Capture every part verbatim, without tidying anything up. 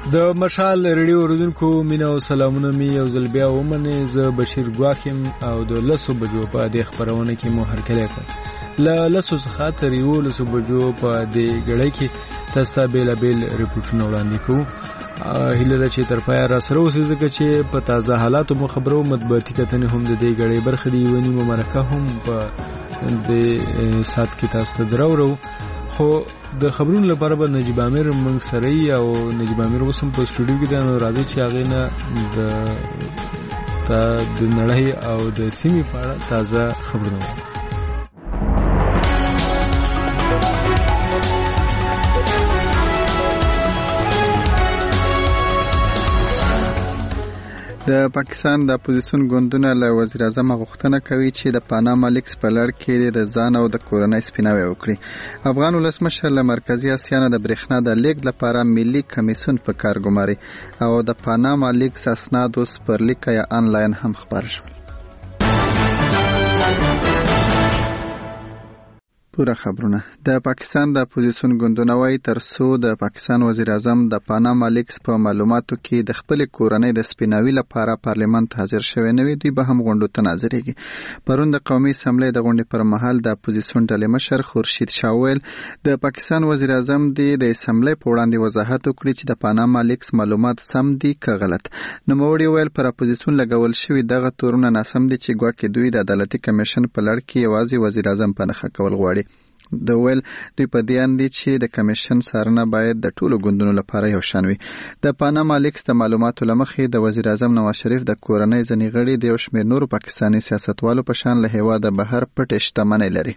د مشال ریډیو اوریدونکو مینه او سلامونه می یو ځل بیا ومنه. زه بشیر ګواکم او د لسو بجو په دې خبرونه کې مو هرکلی کوم. له لسو څخه تر یولسو بجو په دې غړۍ کې تاسو بیلابیل ریپورټونه وړاندې کوو. هیله ده چې تر پایه را سره اوسئ ځکه چې په تازه حالاتو مو خبرو مطبوعاتي کتنې هم د دې غړۍ برخه دی. ونی مو مرکه هم په دې سات کې تاسو درورو. خو د خبرونو لپاره به نجیب امیر موږ سره ای او نجیب امیر اوس هم په سټوډیو کې دی. نو راځي چې هغې نه د نړۍ او د سیمې په اړه تازه خبرونه وایي. د پاکستان د اپوزیسیون ګوندونه له وزیر اعظم غوښتنه کوي چې د پاناما لیکس په لړ کې د ځان او د کورنۍ سپیناوی وکړي. افغان ولسمشر له مرکزی اسیا نه د برېښنا د لیږد لپاره ملي کمیسیون په کار ګماري او د پاناما لیکس اسناد اوس پر لیک یا آنلاین هم خپاره شول. پوره خبرونه. د پاکستان د اپوزیسیون ګوندونه وايي تر څو د پاکستان وزیر اعظم د پاناما لیکس په معلوماتو کې د خپل کورنۍ د سپیناوي لپاره پارلیمان ته حاضر شوی نه وي، دوی به هم غونډو ته ناظریږي. پرون د قومي اسمبلی د غونډې پر مهال د اپوزیسیون ډلې مشر خورشید شاه ویل د پاکستان وزیر اعظم د اسمبلی په وړاندې وضاحت وکړي چې د پاناما لیکس معلومات سم دي که غلط. نوموړي ویل پر اپوزیسیون لګول شوي دغه تورونه ناسم دي چې ګواکې دوی د عدالتي کمیشن په لړ کې یوازې وزیر اعظم په نښه کول غواړي. د ویل دوی په دې اند دي چې د کمیشن څارنه باید د ټولو ګوندونو لپاره یو شان وي. د پاناما لیکس د معلوماتو له مخې د وزیر اعظم نواز شریف د کورنۍ ځینې غړي د یو شمېر نورو پاکستاني سیاستوالو په شان له هېواده بهر پټې شتمنۍ لري.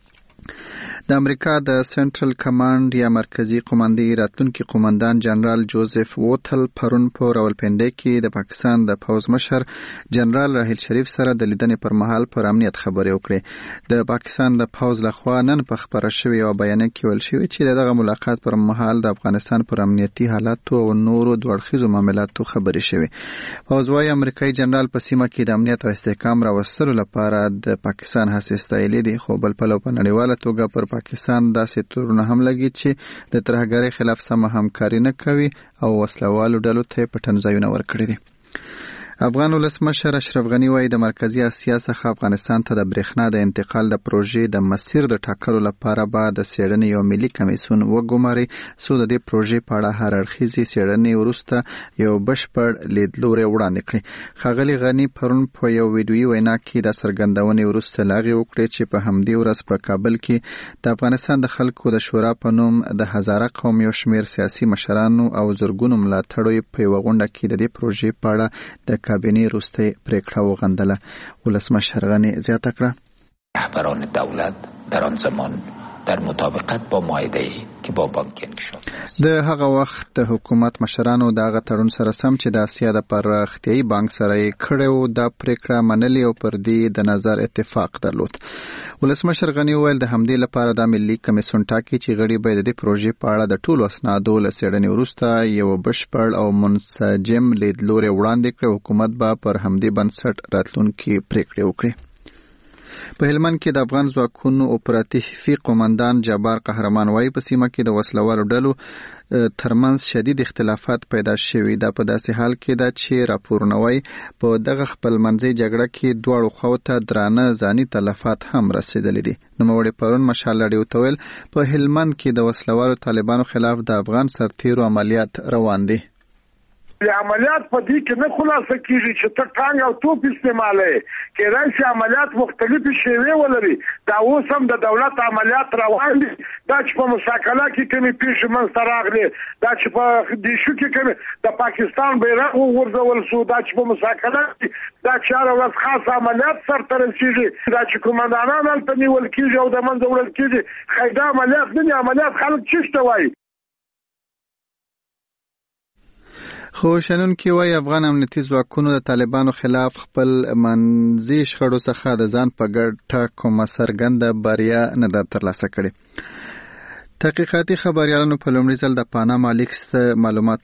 د امریکا د سنټرل کمانډ یا مرکزی قوماندې راتلونکي قومندان جنرال جوزف ووتل پرون په راولپنډۍ کې د پاکستان د پوځ مشر جنرال راحیل شریف سره د لیدنې پر مهال پر امنیت خبرې وکړې. د پاکستان د پوځ لخوا نن په خبره شوې او بیانیه کې ویل شوی چې دغه ملاقات پر مهال د افغانستان پر امنیتي حالاتو او نورو دوړخیزو معاملاتو خبرې شوې. پوځ وايي امریکایي جنرال په سیمه کې د امنیت او استحکام راوستلو لپاره د پاکستان هڅې ستایلې دي، خو بل پلو په نړیواله توګه پر پاکستان داسې تورونه هم لګي چې د ترهګرۍ خلاف سمه همکاري نه کوي او وسلوالو ډلو ته پټن ځایونه ورکړي دي. افغان ولسمشر اشرف غنی وايي د مرکزی اسیا څخه افغانستان ته د برېښنا د انتقال د پروژې د مسیر د ټاکلو لپاره به د څېړنې یو ملي کمیسیون وګماري څو د دې پروژې په اړه هر اړخیزې څېړنې وروسته یو بشپړ لیدلوری وړاندې کړي. ښاغلي غني پرون په یو ویډیویي وینا کې د څرګندونې وروسته هغې وکړې چې په همدې ورځ په کابل کې د افغانستان د خلکو د شورا په نوم د هزاره قوم یو شمېر سیاسي مشرانو او زرګونو ملاتړو په یوه غونډه کې د دې پروژې په اړه د کابینې وروستۍ پریکړه وغندله. ولسمشر غنی زیاته کړه رهبران دولت در آن زمان در مطابقت با معاهده‌ای که با بانکینگ شد د هغه وخت د حکومت مشرانو د هغه تړون سره سم چې د اسیا د پراختیایي بانک سره یې کړی و دا پریکړه منلې او پر دې د نظر اتفاق درلود. ولسمشر غنی وویل د همدې لپاره د ملي کمیسیون ټاکي چې غړي باید د دې پروژې په اړه د ټولو اسنادو له څېړنې وروسته یو بشپړ او منسجم لیدلوری وړاندې کړي. حکومت به پر همدې بنسټ راتلونکي پریکړې وکړي. په هلمند کې د افغان ځواکونو اپراتیفي قومندان جبار قهرمان وايي په سیمه کې د وسلوالو ډلو ترمنځ شدید اختلافات پیدا شوي. دا په داسې حال کې ده چې راپورونه وايي په دغه خپلمنځي جګړه کې دواړو خواو ته درانه ځاني تلفات هم رسېدلي دي. نوموړي پرون مشال راډیو ته ویل په هلمند کې د وسلوالو طالبانو خلاف د افغان سرتیرو عملیات روان دي. عملیات په دې کې نه خلاصه کیږي چې ته ټانګ او توپ استعمالوي، کېدای شي عملیات مختلفې شیوې ولري. دا اوس هم د دولت عملیات روان دي. دا چې په مساکله کې کومې پیښې منځته راغلې، دا چې په دیشو کې کومې د پاکستان بیرغ وغورځول شو، دا چې په مساکله کې دا چې هره ورځ خاص عملیات سرته رسېږي، دا چې قومندانان هلته نیول کېږي او د منځه وړل کېږي. ښایي دا عملیات نه دي. عملیات خلک چېرته وایي. خو شنونکي وايي افغان امنیتي ځواکونو د طالبانو خلاف خپل منځي شخړو څخه د ځان په ګټه کومه څرګنده بریا نه ده ترلاسه کړې. تحقیقاتي خبريالانو په لومړي ځل د پاناما لیکس معلوماتو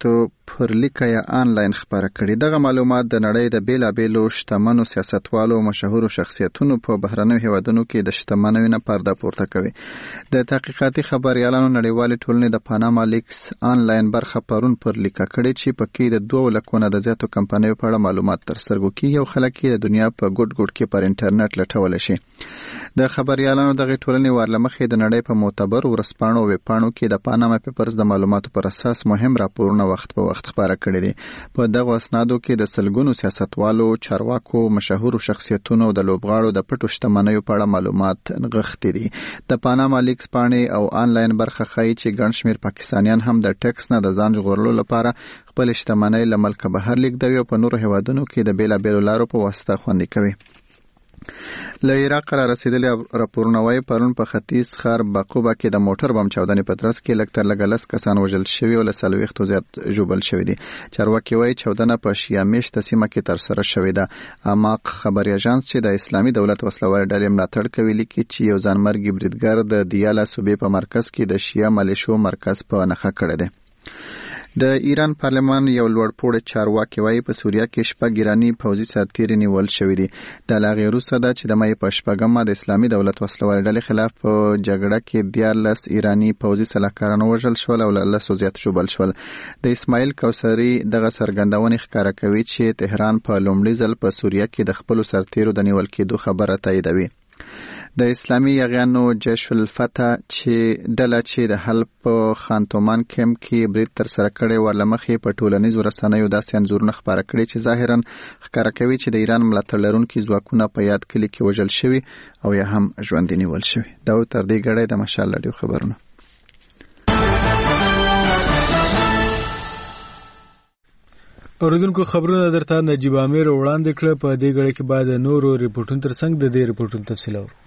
پر لیکه یا آنلاین خبره کړي. دغه معلومات د نړۍ د بیلابیلو شتمنو سیاستوالو او مشهورو شخصیتونو په بهرنیو هیوادونو کې د شتمنیو نه پرده پورته کوي. د تحقیقاتي خبريالانو نړیوالې ټولنې د پاناما لیکس آنلاین برخه پرون پر لیکه کړي چې پکې د دوه لکونه د زیاتو کمپنیو په اړه معلومات تر سترګو کیږي او خلک یې د دنیا په ګډ ګډ کې پر انټرنیټ لټول شي. د خبريالانو دغه ټولنې ورلمخې د نړۍ په معتبر ورسپانو او ویبپاڼو کې د پاناما پیپرز د معلوماتو پر اساس مهم راپورونه وخت په وخت خبره کړي دي. په دغه اسنادو کې د سلګونو سیاستوالو، چارواکو، مشهورو شخصیتونو او د لوبغاړو د پټو شتمنیو په اړه معلومات نغښتي دي. د پاناما لیکس پاڼې او آنلاین برخه ښایي چې ګڼ شمېر پاکستانیان هم د ټیکس نه د ځان ژغورلو لپاره خپل شتمنۍ له ملکه بهر لیږدوي او په نورو هیوادونو کې د بیلابیلو لارو په واسطه خوندي کوي. له عراق را رسیدلي راپورونه وايي پرون په ختیځ ښار باقوبه کې د موټر بم چاودنې په ترڅ کې لږ تر لږه لس کسان وژل شوي او له څلوېښتو زیات ژوبل شوي دي. چارواکي وايي چاودنه په شیعه میشته سیمه کې ترسره شوې ده. اماق خبري اژانس چې د اسلامي دولت وسلوالې ډلې ملاتړ کوي لیکي چې یو ځانمرګي بریدګر د دیالا صوبې په مرکز کې د شیعه ملیشو مرکز په نښه کړی دی. د ایران پارلمان یو لوړپوړی چارواکي وايي په سوریه کې شپږ ایراني پوځي سرتیري نیول شوي دي. د هغې وروسته ده چې د مۍ په شپږمه د اسلامي دولت وسلوالې ډلې خلاف په جګړه کې دیارلس ایراني پوځي سلاکاران وژل شول او له لسو زیات ژوبل شول. د اسماعیل کوثري دغه څرګندونې ښکاره کوي چې تهران په لومړي ځل په سوریه کې د خپلو سرتیرو د نیول کېدو خبره تاییدوي. د اسلامي یاغیانو جیش الفتح چې ډله چې د حلب په خانتومان کمپ کې برید ترسره کړی ورلمخې په ټولنیزو رسنیو داسې انځورونه خپاره کړي چې ظاهرا ښکاره کوي چې د ایران ملاتړ لرونکي ځواکونه په یاد کلي کې وژل شوي او یا هم ژوندي نیول شوي. دا تر دې ګړی د مشال راډیو خبرونه. اوریدونکو خبرونه درته نجیب امیر وړاندې کړه. په دې غړي کې بعد نورو ریپورتونو ترڅنګ د دې ریپورتونو تفصیل اورو.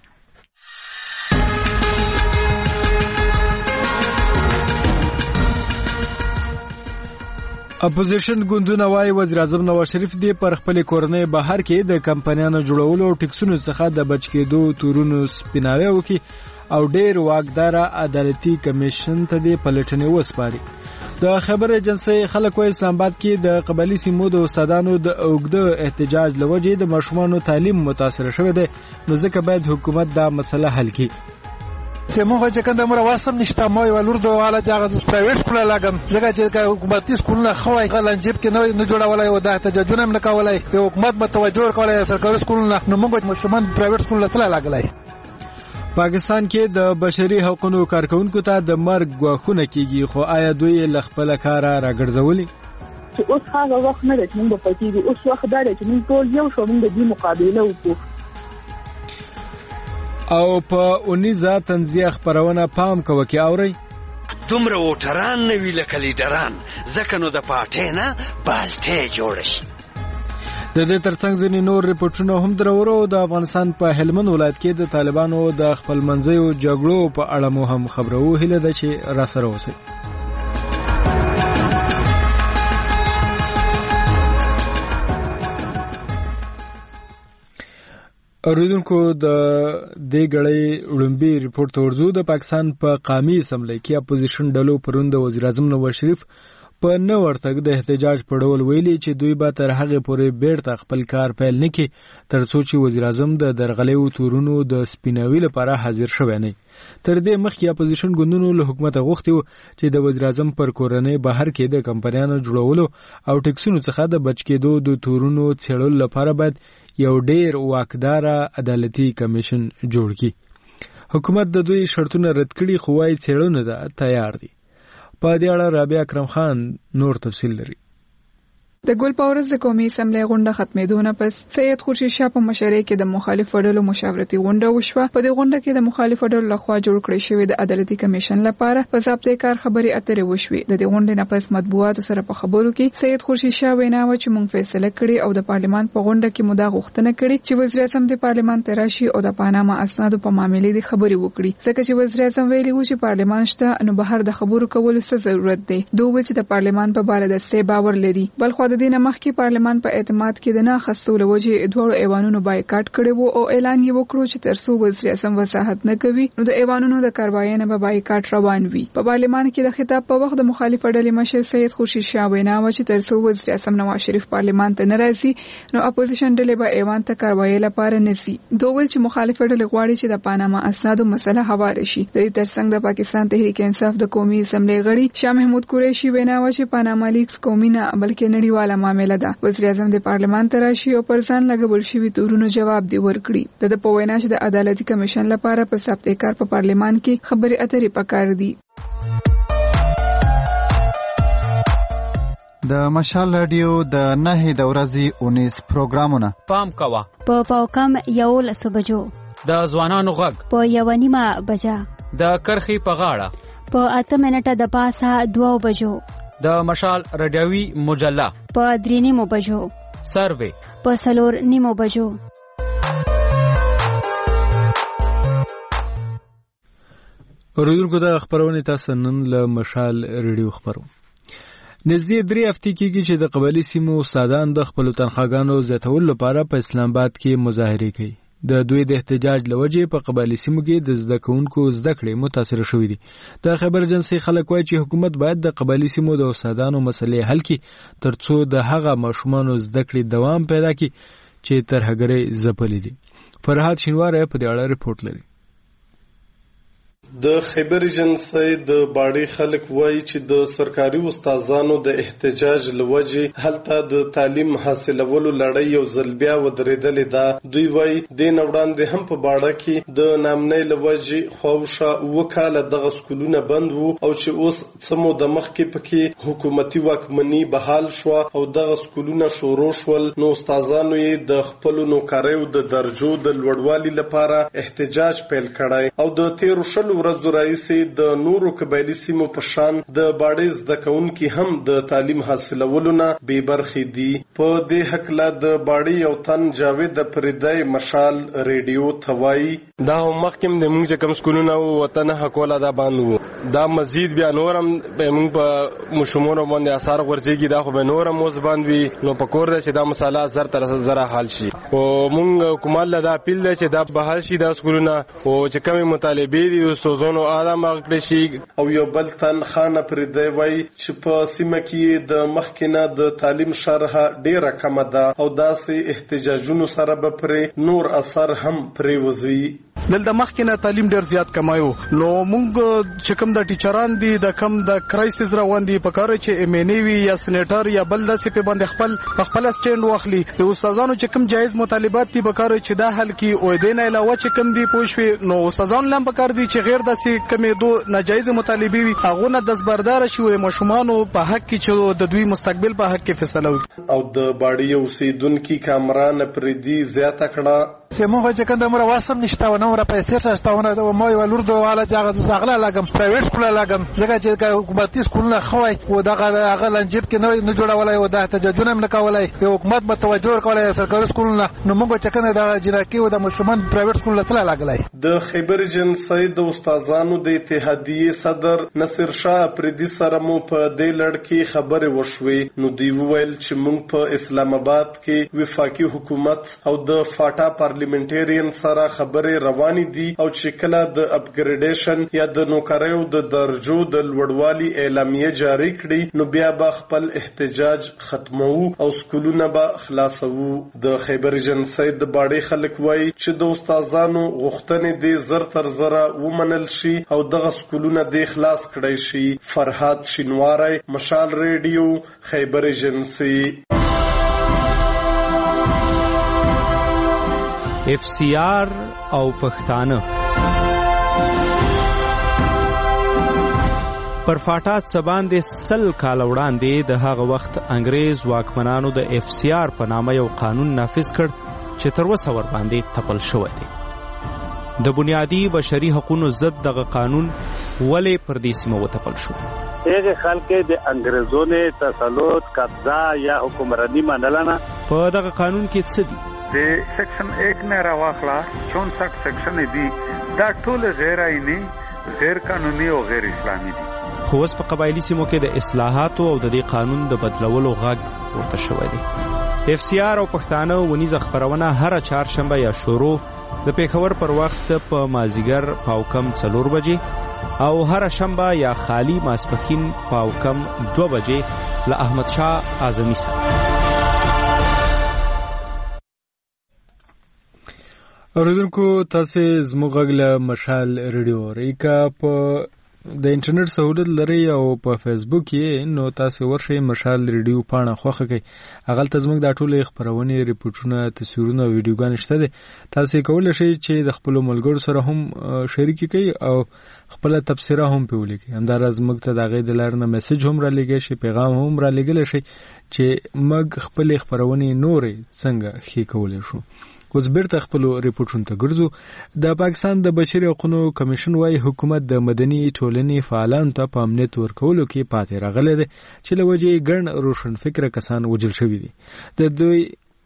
اپوزیشن ګوندونه وايي وزیر اعظم نواز شریف دی پر خپل کورنۍ بهر کې د کمپنیانو جوړولو او ټیکسونو څخه د بچ کېدو تورونو سپیناوي وکي او ډېر واکدار عدالتي کمیشن ته دی پلټنې وسپاري. د خبر ایجنسی خلک وايي اسلام آباد کې د قبایلی سیمو د استادانو د اوږده احتجاج لوجې د ماشومانو تعلیم متاثر شوی دی، نو ځکه باید حکومت دا مسله حل کړي. چې موږ چې کنده مر واسم نشته مو ولور دوه حالت هغه پرایویټ سکول لاګم ځکه چې حکومتي سکولونه خوای غلنجيب کې نه نه جوړولای او د تججونه هم نه کولای چې حکومت به توجه کولای سرکاري سکولونه نو موږ مشمن پرایویټ سکول ته لاګلای. پاکستان کې د بشري حقوقو کارکونکو ته د مرګ غواخونه کیږي، خو آیا دوی له خپل کاره راګرځولي؟ چې اوس هغه وخت نه دی چې موږ په کې دي، اوس وخت دا دی چې موږ ټول یو شو، موږ د دې مقابله وکړو. او په اونیزه تنزیه خبرونه پام کوي کې اوري دومره وټران نه وی لکه لیډران ځکه نو د پارټۍ نه بالټۍ جوړ شي. د دې ترڅنګ ځینې نور ریپورتونه هم درورو. د افغانستان په هلمند ولایت کې د طالبانو د خپلمنځیو جګړو په اړه مو هم خبرو هیله ده چې را سره اوسئ. اوریدونکو د دې غړې وړاندې ریپورت ورزو. د پاکستان په قومي اسمبلی کې اپوزیشن ډلو پروند وزیر اعظم نواز شریف په نو ورتګ د احتجاج په ډول ویلي چې دوی به تر هغه پورې بیرته خپل کار پیل نه کړي تر څو چې وزیر اعظم د درغلیو تورونو د سپیناوي لپاره حاضر شوی نه. تر دې مخکې اپوزیشن ګوندونو له حکومت غوښتي و چې د وزیر اعظم پر کورنۍ بهر کې د کمپنیانو جوړولو او ټیکسونو څخه د بچ کېدو د تورونو څېړلو لپاره باید یو ډیر واکدار عدالتي کمیشن جوړ کی. حکومت د دوی شرطونه رد کړي خو وايي څېړنه ده تیار دي. په دې اړه رابعه اکرم خان نور تفصیل لري. د ګل پاورز د قومي اسمبلی غونډه ختمېدونه پس سید خورشید شاه په مشرۍ کې د مخالفو ډلو مشاورتي غونډه وشوه. په دې غونډه کې د مخالفو ډلو لخوا جوړ کړی شوی د عدالتي کمیشن لپاره په ضابطه کار خبري اترې وشوې. د دې غونډې نه پس مطبوعاتو سره په خبرو کې سید خورشید شاه وینا و چې موږ فیصله کړې او د پارلمان په غونډه کې مودا غوښتنه کړې چې وزیر اعظم د پارلمان ته راشي او د پاناما اسنادو په معاملې د خبري وکړي، ځکه چې وزیر اعظم ویلي و چې پارلمان شته نو بهر د خبرو کولو څه ضرورت دی. دوی چې د پارلمان په اړه د څه باور لري. بلخو د د دې نه مخکې پارلمان په اعتماد کې د نه اخیستو له وجې دواړو ایوانونو بایکاټ کړی وو او اعلان یې وکړو چې تر څو وزیر اعظم وضاحت نه کوي نو د ایوانونو د کاروایۍ نه به بایکاټ روان وي. په پارلمان کې د خطاب په وخت د مخالف ډلې مشر سید خورشید شاه وینا وکړه چې تر څو وزیر اعظم نواز شریف پارلمان ته نه راځي نو اپوزیشن ډلې به ایوان ته کاروایۍ لپاره نسی. دوی ویل چې مخالف ډلې غواړي چې د پاناما اسنادو مسله هواره شي. د دې ترڅنګ د پاکستان تحریک انصاف د قومي اسمبلی غړي شاه محمود قریشي وینا وکړه چې پاناما لیکس قومي نه بلکې نړیواله معامله ده. وزیر اعظم د پارلمان ته راشي او پر ځان لګول شوي تورونو جواب دی ورکړي. د په وینا چې د عدالتي کمیشن لپاره په ضابطه کار په پارلمان کې خبري اترې پکار دي. د مشال رادیو د نهي د ورځې اونیس پروګرامونه پام کوه په پاوکم یو لسو بجو د ځوانانو غږ په یو نیمه بجا د کرخي په غاړه په اته منټه د پاسه دوه بجو د مشال رادیوي مجله په درې نیمو بجو سروې په څلور نیمو بجو. اوریدونکو د خبرونه تاسو نن له مشال رادیو خبرو. نږدې درې هفتې کېږي چې د قبایلي سیمو استادان د خپلو تنخواګانو زیاتولو لپاره په اسلام آباد کې مظاهرې کوي. د دوی د احتجاج لوجې په قبایلي سیمو کې د زده کوونکو زده کړې متاثر شوې دي. د خبر ایجنسی خلک وایي چې حکومت باید د قبایلي سیمو د استادانو مسلې حل کړي ترڅو د هغه ماشومانو زده کړې دوام پیدا کړي چې ترهګرۍ ځپلې دي. فرهاد شینواری په دې اړه ریپورت لري. د خیبر ایجنسی د باړې خلک وایي چې د سرکاري استادانو د احتجاج لوجې هلته د تعلیم حاصلولو لړۍ یو ځل بیا ودرېدلې ده. دوی وایي دې نه وړاندې هم په باړه کې د نامنۍ لوجې خواوشا اوه کاله دغه سکولونه بند وو او چې اوس څه موده مخکې پکې حکومتي واکمني بحال شوه او دغه سکولونه شروع شول نو استادانو یې د خپلو نوکریو د درجو د لوړوالي لپاره احتجاج پیل کړی او د تېرو شلو ورځو راهیسې د نورو قبایلي سیمو په شان د باړې زده کوونکي هم د تعلیم حاصلولو نه بې برخې دي. په دې هکله د باړې یو تن جاوید فریدی مشال ریډیو ته وایي دا هم مخکې د موږ چې کوم سکولونه وو وطن حقوله دا بند وو دا مزید بیا نورم موږ په مشمونو باندې اثار غورځېږي دا خو به نورم اوس بند وي نو په کور ده چې دا مسله زر تر زره حل شي. او موږ حکومت له دا اپیل ده چې دا بحال شي دا سکولونه او چې کومې مطالبې دي استادانو آدم اغکړي شي. او یو بل تن خان پردی وایي چې په سیمه کې د مخکنه د تعلیم شرح ډیره کمه ده او داسې احتجاجونو سره به پرې نور اثر هم پریوزي. دلته مخکنه تعلیم ډیر زیات کمایو نو موږ چې کوم د ټیچران دي د کم د کرایسس روان دي په کار چې ایم ان ای وی یا سېنیټر یا بل داسې په باندې خپل خپل سټیند واخلي د استادانو چې کوم جایز مطالبات دي په کار چې دا حل کی او دې نه علاوه چې کوم دي پوښوي نو استادانو لم په کار دي چې غیر داسې کمې دو ناجایز مطالبې وي هغه نه دزبردار شي او ماشومانو په حق کې چې د دوی مستقبل په حق کې فیصله وکړي. او د باړې اوسیدونکو کامران پردي زیاته کړه چې موږ چې کنده مر واسم نشته و نو را پیسې راستاونه د مو یو لور دوه حالت هغه زغله لګم پرایویټ سکول لګم ځکه چې حکومتي سکولونه خوای او دغه هغه لنجب کې نه نه جوړولای او د احتجاجونه هم نه کولای یو حکومت به توجه کولای سرکاري سکولونه نو موږ چې کنده د جنکی او د مشمن پرایویټ سکول ته لګلای. د خیبر ایجنسی د استادانو د اتحادیه صدر نصر شاه پردي سره مو په دې لړ کې خبرې وشوي نو دی ویل چې موږ په اسلام آباد کې وفاقي حکومت او د فاټا پارلیمنټریان سره خبرې روانې دي او چې کله د اپګریډیشن یا د نوکریو د درجو د لوړوالي اعلامیه جاری کړي نو بیا به خپل احتجاج ختمو او سکولونه به خلاصو. د خیبر ایجنسی د باړې خلک وایي چې د استادانو غوښتنې د زر تر زره ومنل شي او دغه سکولونه د خلاص کړي شي. فرهاد شینواری مشال ریډیو خیبر ایجنسی. اف سی آر او پښتانه پر فاټات سباندې سل کال وړاندې د هغه وخت انګريز واکمنانو د اف سی آر په نامه یو قانون نافذ کړ چې تر اوسه ور باندې تپل شوی دی. د بنیادی بشري حقوقو ضد دغه قانون ولې پر دې سیمه وتپل شو؟ هغه خلک د انګريزونو تسلط قبضه یا حکمرانی منلنه. په دغه قانون کې څه دي؟ د سیکشن ایک نه راوخلا چونسठ سیکشن دي دا ټول غیر آئینی غیر قانوني او غیر اسلامي دي. خو اوس په قبایلی سیمو کې د اصلاحاتو او د دې قانون د بدلولو غږ پورته شوی دی. اف سی آر او پښتانه ونیزه خبرونه هر چهارشنبه یا شروع د پیښور پر وخت په مازیګر پاوکم څلور بجې او هر شنبه یا خالی ماسپښین پاوکم دو بجې له احمد شاه اعظمي سره. اوریدونکو تاسو زموږ غږ له مشال ریډیو اورئ. که په د انټرنیټ سہولت لري او په فیسبوک کې نو تاسو ورشئ مشال ریډیو پاڼه خوښه کړئ. هغه ته زموږ د ټولې خبرونې ریپورټونه تصویرونه او ویډیوګانې شته دي. تاسو کولی شئ چې د خپل ملګرو سره هم شریک کړئ او خپل تبصره هم په ولیکئ. همداراز موږ ته د غي د لارنه میسج هم را لګی شي، پیغام هم را لګل شي چې موږ خپل خبرونې نورې څنګه خې کولای شو. اوس بیرته خپل ریپورټونو ته ګرځو. د پاکستان د بشري حقوقو کمیشن وايي حکومت د مدني ټولنې فعالانو ته په امنیت ورکولو کې پاتې راغلی دی چې له وجې ګڼ روشنفکره کسان وژل شوي دي. د دوی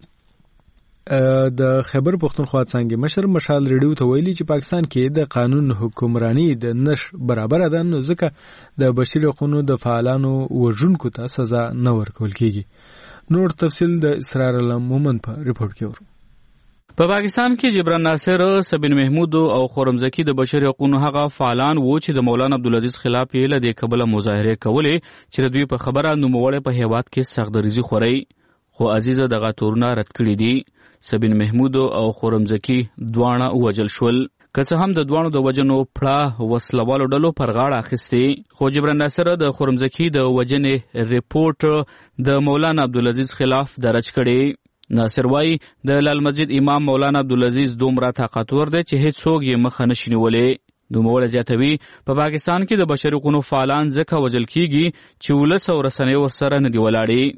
د خیبر پښتونخوا څنګه مشر مشال ریډیو ته ویلي چې پاکستان کې د قانون حکمرانی د نش برابر ده، نو ځکه د بشري حقوقو د فعالانو وژونکو ته سزا نه ورکول کیږي. نور تفصیل د اسرار الله مومن په ریپورت کې ورو. په پاکستان کې جبران ناصر، سبین محمود او خورمزکی د بشري حقوقو هغه فعالان وو چې د مولانا عبدالعزیز خلاف یې له دې کبله مظاهره کولې چې د دوی په خبره نوموړی په هیواد کې سختدریزي خوري، خو عزیزه دغه تورونه رد کړي دي. سبین محمود او خورمزکی دواړه وژل شول. که څه هم د دواړو د وجنو پړه وسلوالو ډلو پر غاړه اخیستې، خو جبران ناصر د خورمزکی د وجنې ریپورت د مولانا عبدالعزیز خلاف درج کړي. ناصر وای د لال مسجد امام مولانا عبدالعزیز دومره طاقتور دی چې هیڅ څوک یې مخه نشي نیولی. نوموړی زیاتوي په پاکستان کې د بشري حقوقو فعالان ځکه وژل کیږي چې ولس او رسنۍ ورسره نه دي ولاړې.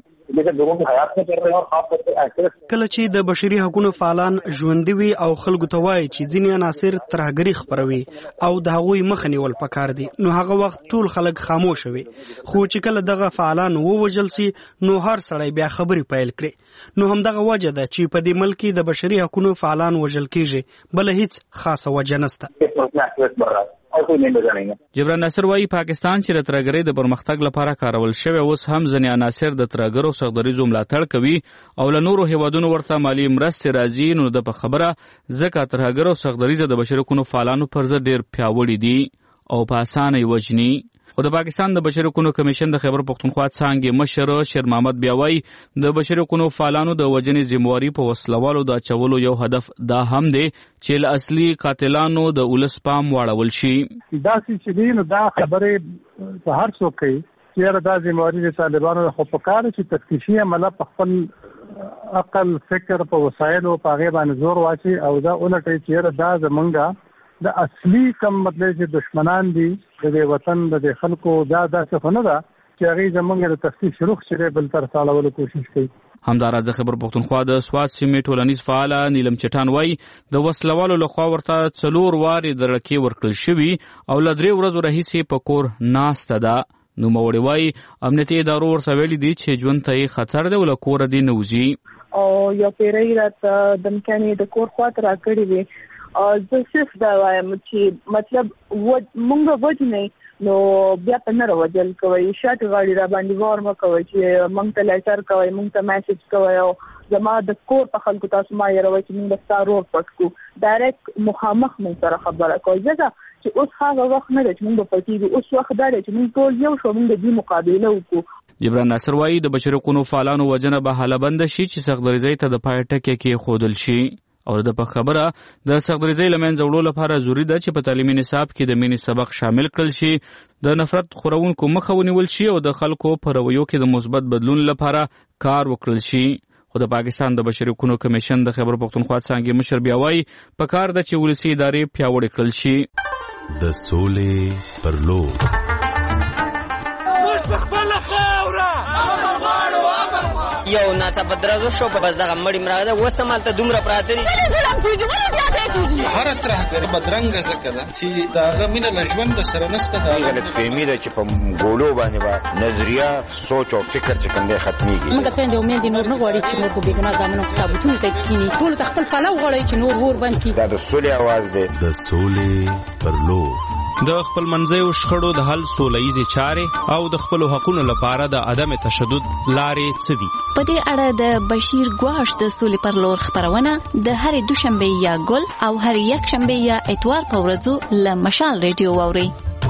کله چې د بشري حقوقو فعالان ژوندي وي او خلکو ته وایي چې ځینې عناصر ترهګري خپروي او د هغوی مخه نیول پکار دي، نو هغه وخت ټول خلک خاموش وي. خو چې کله دغه فعالان ووژل سي نو هر سړی بیا خبرې پیل کړي. نو همدغه وجه ده چې په دې ملک کې د بشري حقوقو فعالان وژل کیږي، بل هیڅ خاصه وجه نشته. جبران ناصر وایي پاکستان چې د ترهګرۍ د پرمختګ لپاره کارول شوی، اوس هم ځینې عناصر د ترهګرو سختدریزو ملاتړ کوي او له نورو هیوادونو ورته مالي مرستې راځي. نو د په خبره ځکه ترهګر او سختدریزه د بشري حقوقو فعالانو پر ضد ډېر پیاوړي دي او په اسانه یې وژني. خو د پاکستان د بشري حقوقو کمیشن د خیبر پښتونخوا څانګې مشر شیر محمد بیا وایي د بشري حقوقو فعالانو د وژنې ذمہواري په وسلوالو د اچولو یو هدف دا هم دی چې له اصلي قاتلانو د ولس پام واړول شي. داسې چې دی نو دا خبرې په هر څوک کوي چې دا ذمہواري د طالبانو خو په کار چې تفتیشي عمله په خپل عقل فکر په وسایلو په هغې باندې زور واچي او دا ولټوي چې دا زمونږ د اصلي کم مطلب چې دشمنان دي د وطن د خلکو دا داسې خو نه ده چې هغوی زمونږ د تفتیش رخ چې بل طرف ته اړولو کوشش کوي. همداراز د خیبر پښتونخوا د سوات سیمې ټولنیز فعاله نیلم چټان وایي د وسلوالو لخوا ورته څلور وارې د رکې ورکړل شوي او له درې ورځو راهیسې په کور ناسته ده. نوموړی وایي امنیتي ادارو ورته ویلي دي چې ژوند ته یې خطر دی او له کوره دې نه وځي او یو پیرۍ راته دمکانې د کور خواته راکړې وې. زه صرف دا وایم چې مطلب مونږ وژنئ نو بیا په نه راوژل کوئ، شاټ غاړي را باندې وار مه کوئ چې مونږ ته لیټر کوئ، مونږ ته میسج کوئ او زما د کور په خلکو تاسو ما یې روئ چې مونږ د ستا رور پټ کړو. ډایرکټ مخامخ مونږ سره خبره کوئ ځکه چې اوس هغه وخت نه دی چې مونږ به پټېږو. اوس وخت دا دی چې مونږ ټول یو شو، مونږ د دې مقابله وکړو. جبران ناصر وایي د بشري حقوقو فعالانو وژنه به حاله بنده شي چې سختدریزۍ ته د پای ټکی کېښودل شي. او د په خبره د سختدریزۍ له منځه وړلو لپاره ضروري ده چې په تعلیمي نصاب کې د مینې سبق شامل کړل شي، د نفرت خورونکو مخه ونیول شي او د خلکو په رویو کې د مثبت بدلون لپاره کار وکړل شي. خو د پاکستان د بشري حقوقو کمیشن د خیبر پښتونخوا څانګې مشر بیا وایي پکار ده چې ولسي ادارې پیاوړې کړل شي. د سولې پر لور یو ناڅاپه درزو شو په بس دغه مړی مراغه اوس هم هلته دومره پراته دي. هره ترهګر بدرنګه ځکه ده چې د هغه مینه له ژونده سره نشته. دا غلطفهمي ده چې په ګولو باندې به نظریه سوچ او فکر چې کوم دی ختمېږي. موږ د خویندې او میندې نور نه غواړي چې موږ په بېګناه زامنو په تابوتونو ته کښېني. ټولو ته خپل پلو غواړي چې نور اور بند کړي. دا د سولې اواز دی. د سولې پر لور د خپل منځیو شخړو د حل سولهییزې چارې او د خپلو حقونو لپاره د عدم تشدد لارې څه دي؟ په دې اړه د بشیر ګواش د سولې پر لور خپرونه د هرې دوشنبې یا ګل او هرې یکشنبې یا اتوار په ورځو له مشال ریډیو واورئ.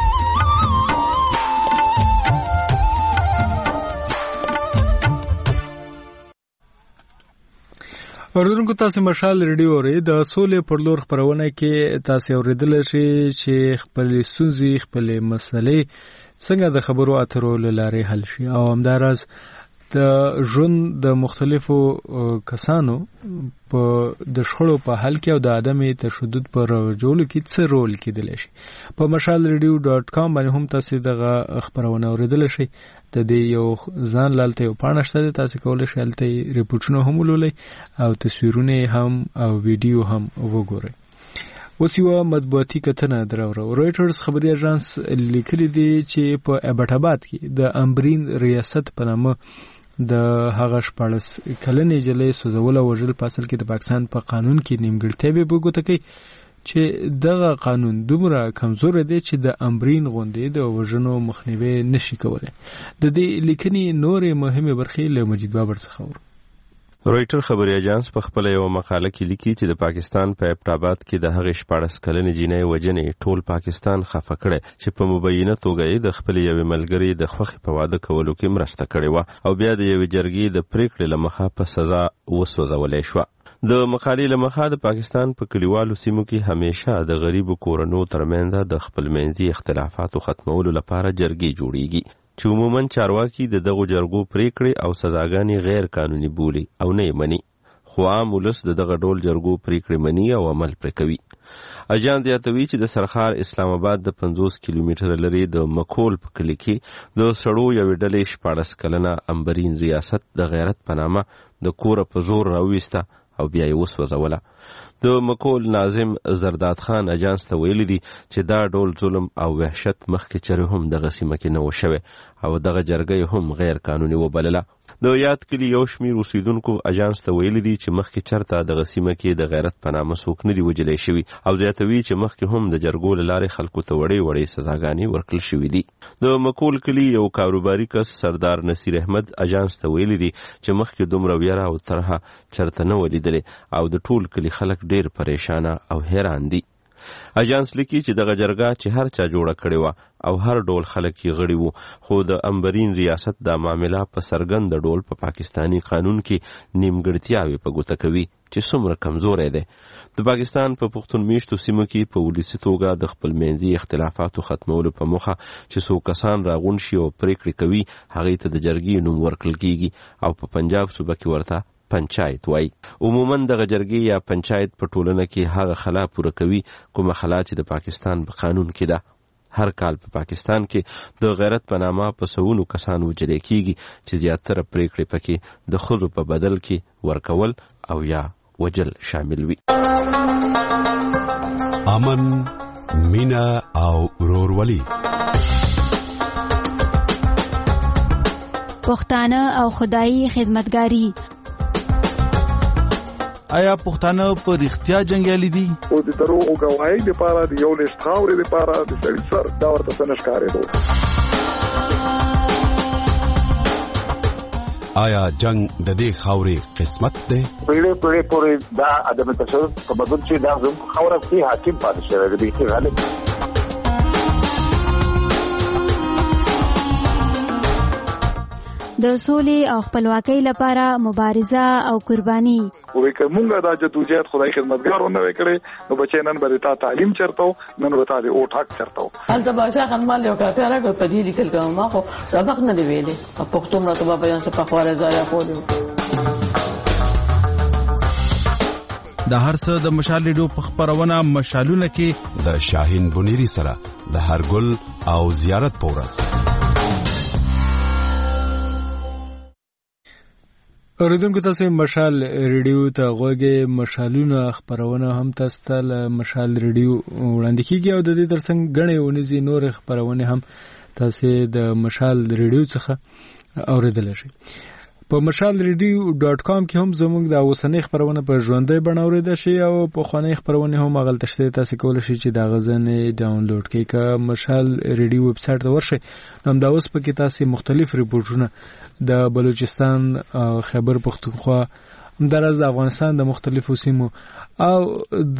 اوریدونکو تاسو مشال ریډیو اورئ. د سولې پر لور خپرونه کې تاسو اوریدل شي چې خپل ستونزې خپل مسلې څنګه د خبرو اترو لارې حل شي او همداراز د ژوند د مختلفو کسانو په د شخړو په حل کې او د عدم تشدد پر جوړولو کې څه رول کېدلی شي. په مشال ریډیو ډاټ کام باندې هم تاسو دغه خبرونه اوریدل شي. د دې یو ځان لالته یو پاڼه شته، تاسو کولای شئ هلته ریپورټونه هم ولولئ او تصویرونه هم او ویډیو هم وګورئ. اوس یو مطبوعاتي کتنه دراوړه. رویټرز خبري اژانس لیکلي دي چې په ابټ آباد کې د امبرین ریاست په نامه د هغه شپاړس کلنې جلۍ سوځول او وژل په اصل کې د پاکستان په قانون کې نیمګړتیاوې په ګوته کوي چې دغه قانون دومره کمزور دی چې د امبرین غوندې د وژنو مخنیوي نشي کولای. د دې لیکنې نورې مهمه برخې له مجید بابر څخه ورو. رویټر خبري اژانس په خپل یو مقاله کې لیکي چې د پاکستان په ابټاباد کې د هغې شپاړس کلنې جینۍ وژنې ټول پاکستان خفه کړی چې په مبینه توګه یې د خپل یوې ملګرې د خوښې په واده کولو کې مرسته کړې وه او بیا د یوې جرګې د پریکړې له مخه په سزا وسوځولی شوه. د مقالې له مخه د پاکستان په کلیوالو سیمو کې همیشه د غریبو کورنو ترمنځ د خپلمنځي اختلافاتو ختمولو لپاره جرګې جوړیږي چې عموماً چارواکي د دغو جرګو پریکړې او سزاګانې غیر قانوني بولي او نه یې مني، خو عام ولس د دغه ډول جرګو پریکړې مني او عمل پرې کوي. اجان زیاتوي چې د سرخار اسلام آباد د پنځوس کیلومتره لرې د مکول په کلي کې د سړو یوې ډلې شپاړس کلنه امبرین ریاست د غیرت په نامه د کوره په زور راوویسته او بیا یې وسوځوله. د مکول ناظم زرداد خان اجانس ته ویلي دي چې دا ډول ظلم او وحشت مخکې چرې هم دغه سیمه کې نه و شوی او دغه جرګه هم غیر قانوني وبلله. د یاد کلي یو شمیر اوسیدونکو اجانس ته ویلي دي چې مخکې چرته دغه سیمه کې د غیرت په نامه څوک نه دي وجلی شوي او زیاتوي چې مخکې هم د جرګو له لارې خلکو ته وړې وړې سزاګانې ورکړل شوي دي. د مکول کلي یو کاروباري کس سردار نصیر احمد اجانس ته ویلي دي چې مخکې دومره ویره او طرحه چرته نه و لیدلې او د ټول کلي خلک ډیر پریشانه او حیران دي. اجانس لیکي چې دغه جرګه چې هر چا جوړه کړې وه او هر ډول خلک یې غړي وو، خو د امبرین ریاست دا معامله په څرګنده ډول په پاکستاني قانون کې نیمګړتیاوې په ګوته کوي چې څومره کمزوری دی. د پاکستان په پښتون میشتو سیمو کې په ولسي توګه د خپلمنځي اختلافاتو ختمولو په موخه چې څو کسان راغونډ شي او پریکړې کوي هغې ته د جرګې نوم ورکړل کیږي او په پنجاب صوبه کې ورته پنچایت وای. عموما دغه جرګې یا پنچایت په ټولنه کې هغه خلا پوره کوي کومه خلا چې د پاکستان په قانون کې ده. هر کال په پاکستان کې د غیرت په نامه په سوونو کسان وجلی کیږي چې زیاتره پریکړې پکې د ښځو په بدل کې ورکول او یا وجل شامل وي. امن، مینا او ورورولي، پښتانه او خدایي خدمتګاری. آیا پښتانه په رښتیا جنګیالي دي؟ او د دروغو ګواهۍ لپاره د یو لست خاورې لپاره د سړي سر دا ورته څه نه ښکارېدو. آیا جنگ د دې خاورې قسمت دی؟ پیړۍ پیړۍ پورې دا عدم تشدد په بدل چې دا زموږ خاوره کې حاکم پاتې شوی دی. غالب د سولې او خپلواکۍ لپاره مبارزه او قرباني. وې کومه دا جدوجہد خدای خدمتګارو نه وکړي نو بچي نن به تا تعلیم چرته نن به تا دې او ټاک چرته. هلته باشا خنمال یو کافي راغی په دې لیکل کوم ما خو سبق نه دی ویلي په پښتو مراته بابا یان څه په خواره ځای خورو. د هر څه د مشال ریډیو په خبرونه مشالونه کې د شاهین بنيري سره د هرګل او زیارت پورس. اوریدونکو تاسو مشال ریډیو ته غوږی مشالونه خبرونه هم تاسو ته مشال ریډیو وړاندې کیږي او د دې ترڅنګ غنې ونیزي نور خبرونه هم تاسو د مشال ریډیو څخه اوریدل شي. په مشال ریډیو ډاټ کام کې هم زموږ د اوسنۍ خبرونه په ژوندۍ بڼه اورېدای شي او په خواني خبرونه هم هغلته شته، تاسو کولای شئ چې دا غزنه ډاونلوډ کړئ. که مشال ریډیو ویب سټ ته ورشئ نو دا اوس په کې تاسو مختلف ریپورتونه د بلوچستان، خیبر پختونخوا، همدارس د افغانستان د مختلفو سیمو او د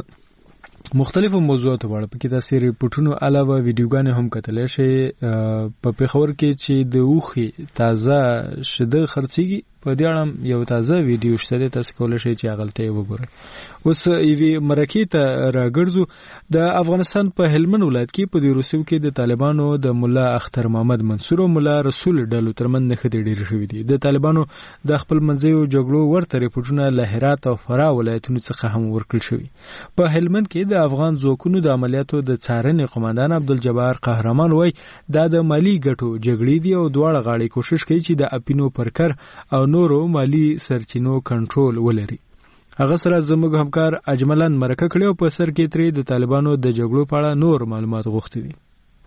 مختلفو موضوعاتو په اړه پکې تاسو ریپورتونو علاوه ویډیوګانې هم کتلی شئ. په پیښور کې چې د اوښې تازه شیده خرڅېږي په دې اړه یو تازه ویډیو شته دی، تاسو کولی شئ چې هغلته یې وګورئ. اوس یوې مرکې ته راګرځو. د افغانستان په هلمند ولایت کې په دې وروستیو کې د طالبانو د ملا اختر محمد منصور او ملا رسول ډلو ترمنځ نښتې ډېرې شوې دي. د طالبانو د خپل منځیو جګړو ورته ریپورټونه له هرات او فراه ولایتونو څخه هم ورکړل شوي. په هلمند کې د افغان ځواکونو د عملیاتو د څارنې قماندان عبدالجبار قهرمان وایي دا د مالي ګټو جګړې دي او دواړه غاړې کوشش کوي چې د اپینو پرکر او نورو مالی سرچینو کنټرول ولري. هغه سره زموږ همکار اجملن مرکه کړې او په سر کې ترې د طالبانو د جګړو په اړه نور معلومات غوښتي دي.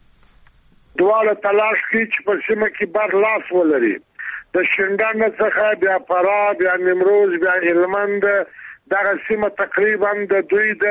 دواړه تلاش کوي چې په سیمه کې بر لاس ولري. د شینډان څخه بیا فراه، بیا نیمروز، بیا هلمند، دغه سیمه تقریبا د دوی د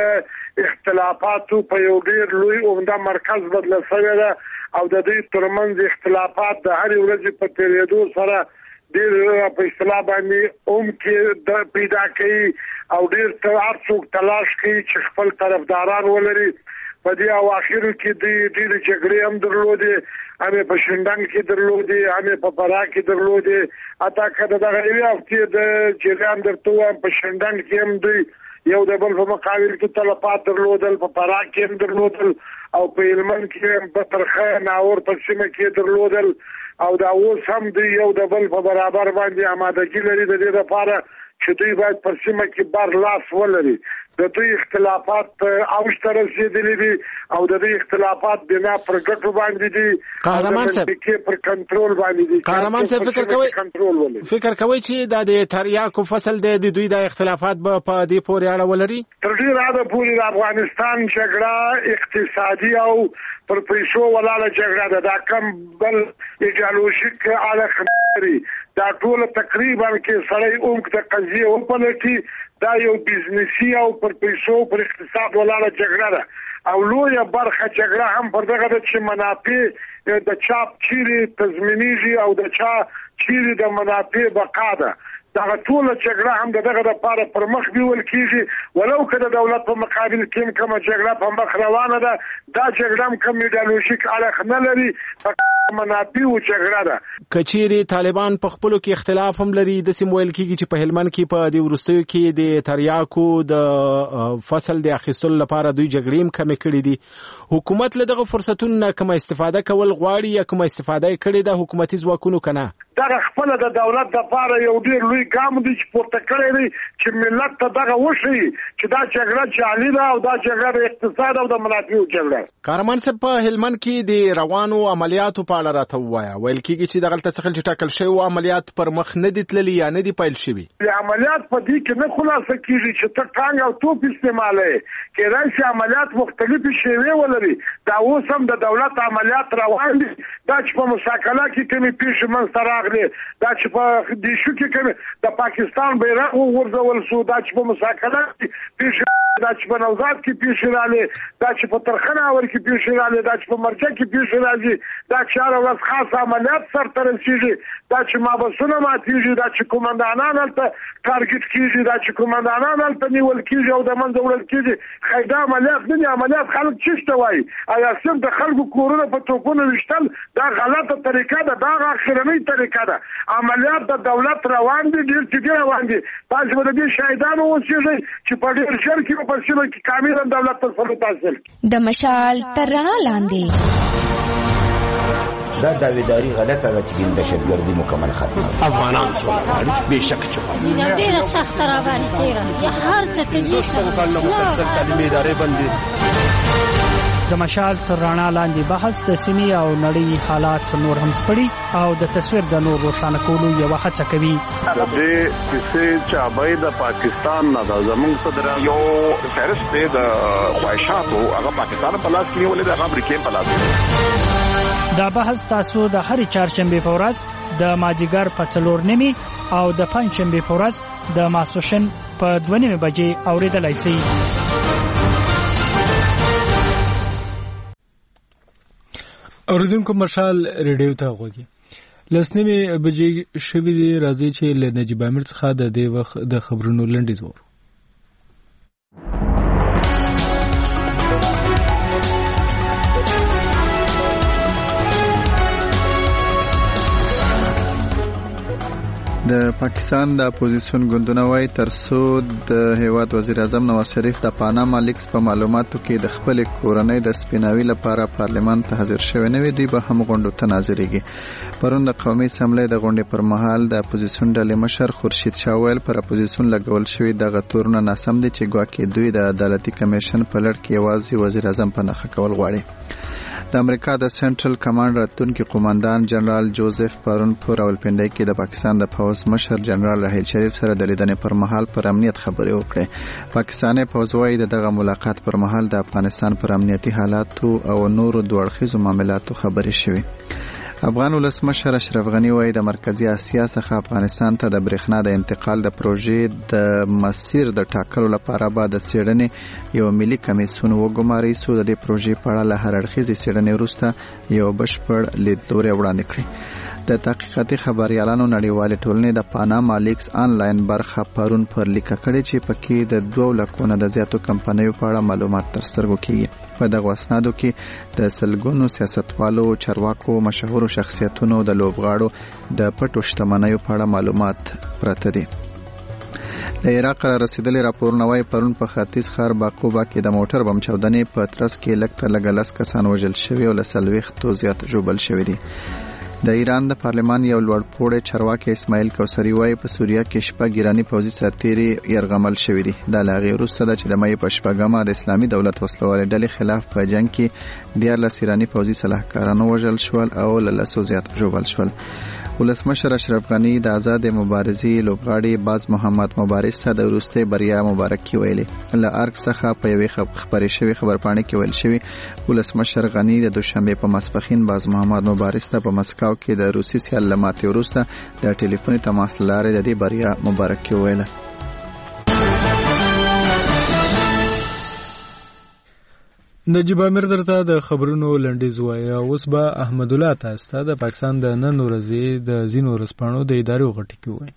اختلافاتو په یو ډېر لوی عمده مرکز بدل شوی ده او د دوی ترمنځ اختلافات د هرې ورځې په تېرېدو سره ډېر په اصطلاح باندې اوم کې د پیدا کوي او ډېر هر څوک تلاش کوي چې خپل طرفداران ولري. په دې اواخرو کې د ډېرې جګړې هم درلودې، همې په شینډنګ کې درلودې، همې په فراه کې درلودې. حتی که د دغه یوې هفتې د جریان درته ووایم په شینډنګ کې هم دوی یو د بل په مقابل کې تلفات درلودل، په فراه کې هم درلودل او په هلمند کې هم په ترخه ناور په سیمه کې درلودل او دا اوس هم دوی یو د بل په برابر باندې آمادګي لري د دې لپاره چې دوی باید پر سیمه کې بر لاس ولري. د دوی اختلافات اوج ته رسېدلي دي او د دوی اختلافات بنا پر ګټو باندې دي، قهرمان صاحب پر کنټرول باندې دي. قهرمان صاحب فکر کوي فکر کوي چې د تریاکو فصل د دوی د اختلافات په دې پورې اړه ولري؟ تر ډېره حده پورې د افغانستان جګړه اقتصادي او پر پیسو ولاړه جګړه ده. دا کم بل ایډیالوژیک اړخ لري. دا ټول تقریبا کې سړی عمق د قضیې وپلټي، دا یو بزنسي او پر پیسو پر اقتصاد ولاړه جګړه ده او لویه برخه جګړه هم پر دغه ده چې منافع د چا چیرې تضمینېږي او د چا چیرې د منافع بقا ده. دغه ټوله جګړه هم دغه لپاره پر مخ بیول کېږي، ولو که د دولت په مقابل کې هم کومه جګړه په مخ روانه ده، دا جګړه هم کوم ایډیالوژیک اړخ نه لري، منافعو جګړه ده. که چیرې طالبان په خپلو کې اختلاف هم لري، داسې ویل کېږي چې په هلمند کې په دې وروستیو کې د تریاکو د فصل د اخیستلو لپاره دوی جګړې هم کمې کړې دي. حکومت له دغه فرصتونو نه کومه استفاده کول غواړي یا کومه استفاده یې کړې ده حکومتي ځواکونو که نه؟ دغه خپله د دولت دپاره یو ډېر لوی ګام دی چې پورته کړی دی چې ملت ته دغه وښیي چې دا جګړه جعلي ده او دا جګړه د اقتصاد او د منافعو جګړه. قهرمان صاحب په هلمند کې د روانو عملیاتو په اړه راته ووایه. ویل کېږي چې دغلته څخه چې ټاکل شوي عملیات پر مخ نه دي تللي یا نه دي پیل شوي. عملیات په دې کې نه خلاصه کېږي چې ته ټانګ او توپ استعمالوې، کېدای شي عملیات مختلفې شیوې ولري. دا اوس هم د دولت عملیات روان دي. دا چې په مساکله کې کومې پیښې منځته راغلې، دا چې په دیشو کې کومې د پاکستان بیرغ وغورځول شو، دا چې په مساکله کې پیښې، دا چې په نوزاد کې پیښې راغلې، دا چې په ترخناور کې پیښې راغلې، دا چې په مرجه کې پیښې راځي، دا چې هره ورځ خاص عملیات سرته رسېږي، دا چې مابسونه ماتېږي، دا چې قومندانان هلته ټارګټ کېږي، دا چې قومندانان هلته نیول کېږي او د منځه وړل کېږي. خیر دا عملیات نه دي. عملیات خلک چېرته وایي؟ آیا صرف د خلکو کورونه په توپونو ویشتل دا غلطه طریقه ده؟ دا اخرنۍ طریقه ده. عملیات د دولت روان دي، ډېر جدي روان دي. تاسو به د دې شاهدانو اوسېږئ چې په ډېر ژر کې به په سیمه کې کاملا دولت تسلط حاصل کړي. د مشال تر رڼا لاندې دا داویداری غلطه ده چې د دهشتګردي مکمل ختمه افغانان څو غواړي بېشکه چې غواړي ډېره سخته راباندې تېره هر څه کوي شپږو کلونه مسلسل تعلیمي ادارې بندي. د مشال تر رڼا لاندې بحث د سیمې او نړۍ حالات نور هم سپړي او د تصویر د نور روښانه کولو یوه هڅه کوي. د دې کیسې چابۍ د پاکستان نه ده. زموږ صدر یو فهرست دی د خواهشاتو، هغه پاکستان په لاس کې نیولې ده، هغه امریکې په لاس کې. دا بحث تاسو د هر چهارشنبه په ورځ د ماجیګر په څلور نیمه او د پنځشنبه په ورځ د ماسوشن په دوه نیمه بجې اوریدلای شئ. اوریدونکو مشال ریډیو ته غوږی لسنیمه بجې شوې دی. راځي چې له نجیب امیر څخه د دې وخت د خبرونو لنډیز وو. د پاکستان د اپوزیسیون ګوندونه وايي ترڅو د هیواد وزیر اعظم نواز شریف د پاناما لیکس په معلوماتو کې د خپل کورنۍ د سپیناوي لپاره پارلمان ته حاضر شوی نه وي، دوی به هم غونډو ته ناظریږي. پرون د قومي اسمبلی د غونډې پر مهال د اپوزیسیون ډلې مشر خورشید شاه ویل پر اپوزیسیون لګول شوی دغه تورونه ناسم دي چې ګواکې دوی د عدالتي کمیشن په لړ کې یوازې وزیر اعظم په نښه کول غواړي. د امریکا د سنټرل کمانډ راتلونکي قوماندان جنرال جوزف پرون په راولپنډۍ کې د پاکستان د پوځ مشر جنرال راحیل شریف سره د لیدنې پر مهال پر امنیت خبرې وکړې. پاکستاني پوځ وايي دغه ملاقات پر مهال د افغانستان پر امنیتي حالاتو او نورو دوه اړخیزو معاملاتو خبرې شوې. افغان ولسمشر اشرف غنی وايي د مرکزی اسیا څخه افغانستان ته د برېښنا د انتقال د پروژې د مسیر د ټاکلو لپاره به د څېړنې یو ملي کمیسیون وګماري څو د دې پروژې په اړه له هر اړخیزې څېړنې وروسته یو بشپړ لیدلوری وړاندې کړي. د تحقیقاتي خبريالانو نړیوالې ټولنې د پاناما لیکس آنلاین برخه پرون پر لیکه کړې چې پکې د دوه لکونو د زیاتو کمپنیو په اړه معلومات تر سترګو کیږي. په دغه اسنادو کې د سلګونو سیاستوالو، چارواکو، مشهورو شخصیتونو د لوبغاړو د پټو شتمنیو په اړه معلومات پراته دي. د عراق را رسیدلې راپورونه وايي پرون په ختیځ ښار باقوبا کې د موټر بم چاودنې په ترڅ کې لږ تر لږه لس کسان وژل شوي او له څلوېښتو زیات ژوبل شوي دي. د ایران د پارلمان یو لوړپوړی چارواکي اسماعیل کوثري وايي په سوریه کې شپږ ایراني پوځي سرتیري یرغمل شوي دي. دا له هغې وروسته ده چې د مۍ په شپږمه د اسلامي دولت وسلوالې ډلې خلاف په جنګ کې دیارلس ایراني پوځي سلاکاران ووژل شول او له لسو زیات ژوبل شول. ولسمشر اشرف غنی د آزاد مبارزې لوبغاړي باز محمد مبارز ته د وروستۍ بریا مبارکي ویلې. له ارګ څخه په یوې خبرې شوې خبرپاڼې کې ویل شوي ولسمشر غنی د دوشنبه په ماسپښین باز محمد مبارز ته په مسکو کې د روسي سیال له ماتې وروسته د ټلیفوني تماس له لارې د دې بریا مبارکي ویله. نجیب امیر درته د خبرونو لنډیز وایي. اوس به احمد الله تاسو ته د پاکستان د نن ورځې د ځینو ورځپاڼو د ادارو غټي کې وایي.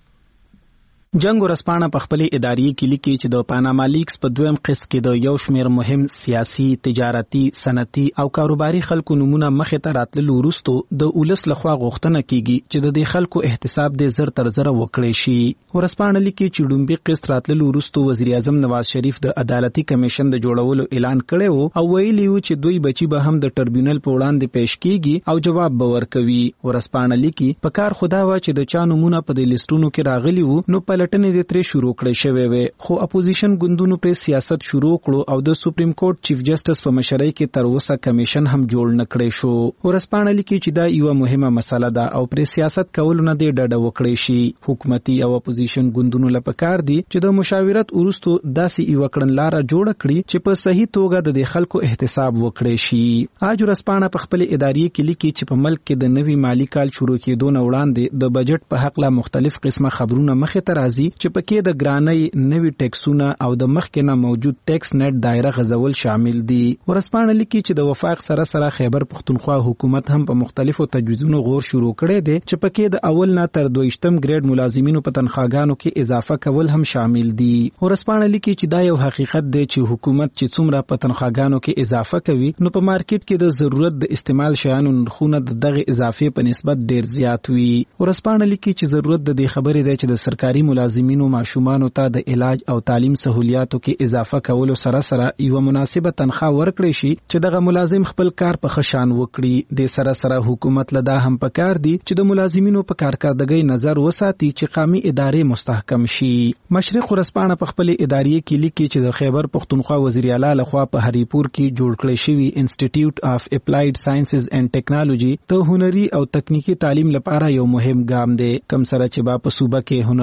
جنگ ورسپانه په خپل اداري کې لیکي چې د پاناما لیکس په دویم قسط کې د یو شمېر مهم سیاسي، تجارتي، صنعتي او کاروباري خلکو نمونه مخې ته راتللو وروسته د اولس لخوا غوښتنه کیږي چې د دې خلکو احتساب د زر تر زره وکړي شي. ورسپانه لیکي چې ډومبي قسط راتللو وروسته وزیر اعظم نواز شریف د عدالتي کمیشن د جوړولو اعلان کړی وو او ویلي وو چې دوی بچي به هم د ټربیونل په وړاندې پیش کیږي او جواب به ورکوي. ورسپانه لیکي په کار خدا وا چې د چا نمونه په دې لیستونو کې راغلي وو نو پلټنې د ترې شروع کړې شوې وې، خو اپوزیشن ګوندونو په سیاست شروع کړو او د سپریم کورټ چیف جسټس په مشرۍ کې تر اوسه کمیشن هم جوړ نه کړی شو. ورسپانه لیکي چې دا یو مهمه مسله ده او پر سیاست کول نه دی ډډه وکړي شي. حکومتي او اپوزیشن ګوندونو لپاره کار دي چې د مشاورت ورستو داسې یو کړنلاره جوړ کړي چې په صحیح توګه د خلکو احتساب وکړي شي. اج ورسپانه په خپل اداري کې لیکي چې په ملک کې د نوي مالی کال شروع کېدو نه وړاندې د بجټ په حق لا مختلف قسمه خبرونه مخې ته راځي چې پکې د ګرانۍ، نوي ټیکسونه او د مخکې نه موجود ټیکس نت دایره غځول شامل دي. ورسپانه لیکي چې د وفاق سره سره خیبر پختونخوا حکومت هم په مختلفو تجویزونو غور شروع کړي دي چې پکې د اول نه تر دویشتم ګریډ ملازمینو په تنخواګانو کې اضافه کول هم شامل دي. ورسپانه لیکي چې دا یو حقیقت دی چې حکومت چې څومره په تنخواګانو کې اضافه کوي نو په مارکیټ کې د ضرورت د استعمال شیانو نرخونه د دغه اضافه په نسبت ډیر زیات وي. ورسپانه لیکي چې ضرورت د دې خبرې دی چې د سرکاري ملازمینو ماشومانو ته د علاج او تعلیم سہولیاتو کې اضافه کولو سره سره یو مناسبه تنخواه ورکړي شي چې دغه ملازم خپل کار په خشان وکړي. د سره سره حکومت لدا هم پکار دي چې د ملازمینو په کارکردګۍ نظر وساتي چې قومي ادارې مستحکم شي. مشرق ورسپانه په خپل ادارې کې لیکي چې د خیبر پختونخوا وزیر اعلی لخوا په هریپور کې جوړ کړی شوی انسټیټیوټ اف اپلایډ ساينسز اینڈ ټیکنالوژي د هنري او تکنیکی تعلیم لپاره یو مهم ګام دی، کوم سره چې با په صوبه کې هنرمندي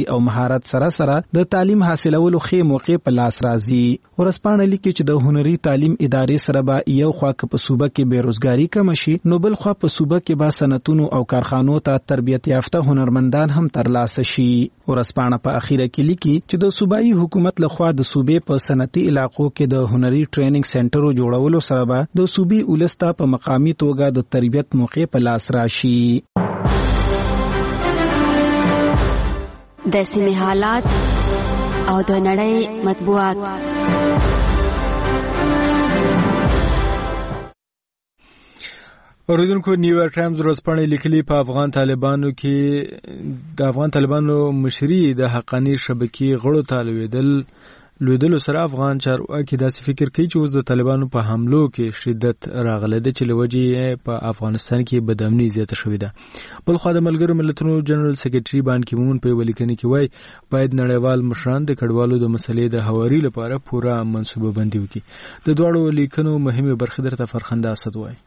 او مهارت سره سره د تعلیم حاصلولو ښه موقع په لاس راځي. ورسپانه لیکي چې د هنري تعلیم ادارې سره به یو خوا په صوبه کې بیروزګاری کم شي نو بل خوا په صوبه کې به صنعتونو او کارخانو ته تربیت یافته هنرمندان هم ترلاسه شي. ورسپانه په اخیره کې لیکي چې د صوبایي حکومت لخوا د صوبې په صنعتي علاقو کې د هنري ټریننګ سنټرو جوړولو سره به د صوبې ولسته په مقامي توګه د تربیت موقع په لاس راشي. د سیمې حالات او د نړۍ مطبوعات. اوریدونکو نیویارک ټایمز ورځپاڼې لیکلي په افغان طالبانو کې د افغان طالبانو مشري د حقانی شبکې غړو ته لویدل لویدلو سره افغان چارواکي داسې فکر کوي چې اوس د طالبانو په حملو کې شدت راغلی دی چې له وجې په افغانستان کې بدامني زیاته شوې ده. بلخوا د ملګرو ملتونو جنرال سکرټري بان کی مون په ولیکنې کې وایي باید نړیوال مشران د کډوالو د مسلې د هواري لپاره پوره منصوبه بندي وکړي. د دواړو لیکنو مهمه برخه درته فرخنده اسد وایي.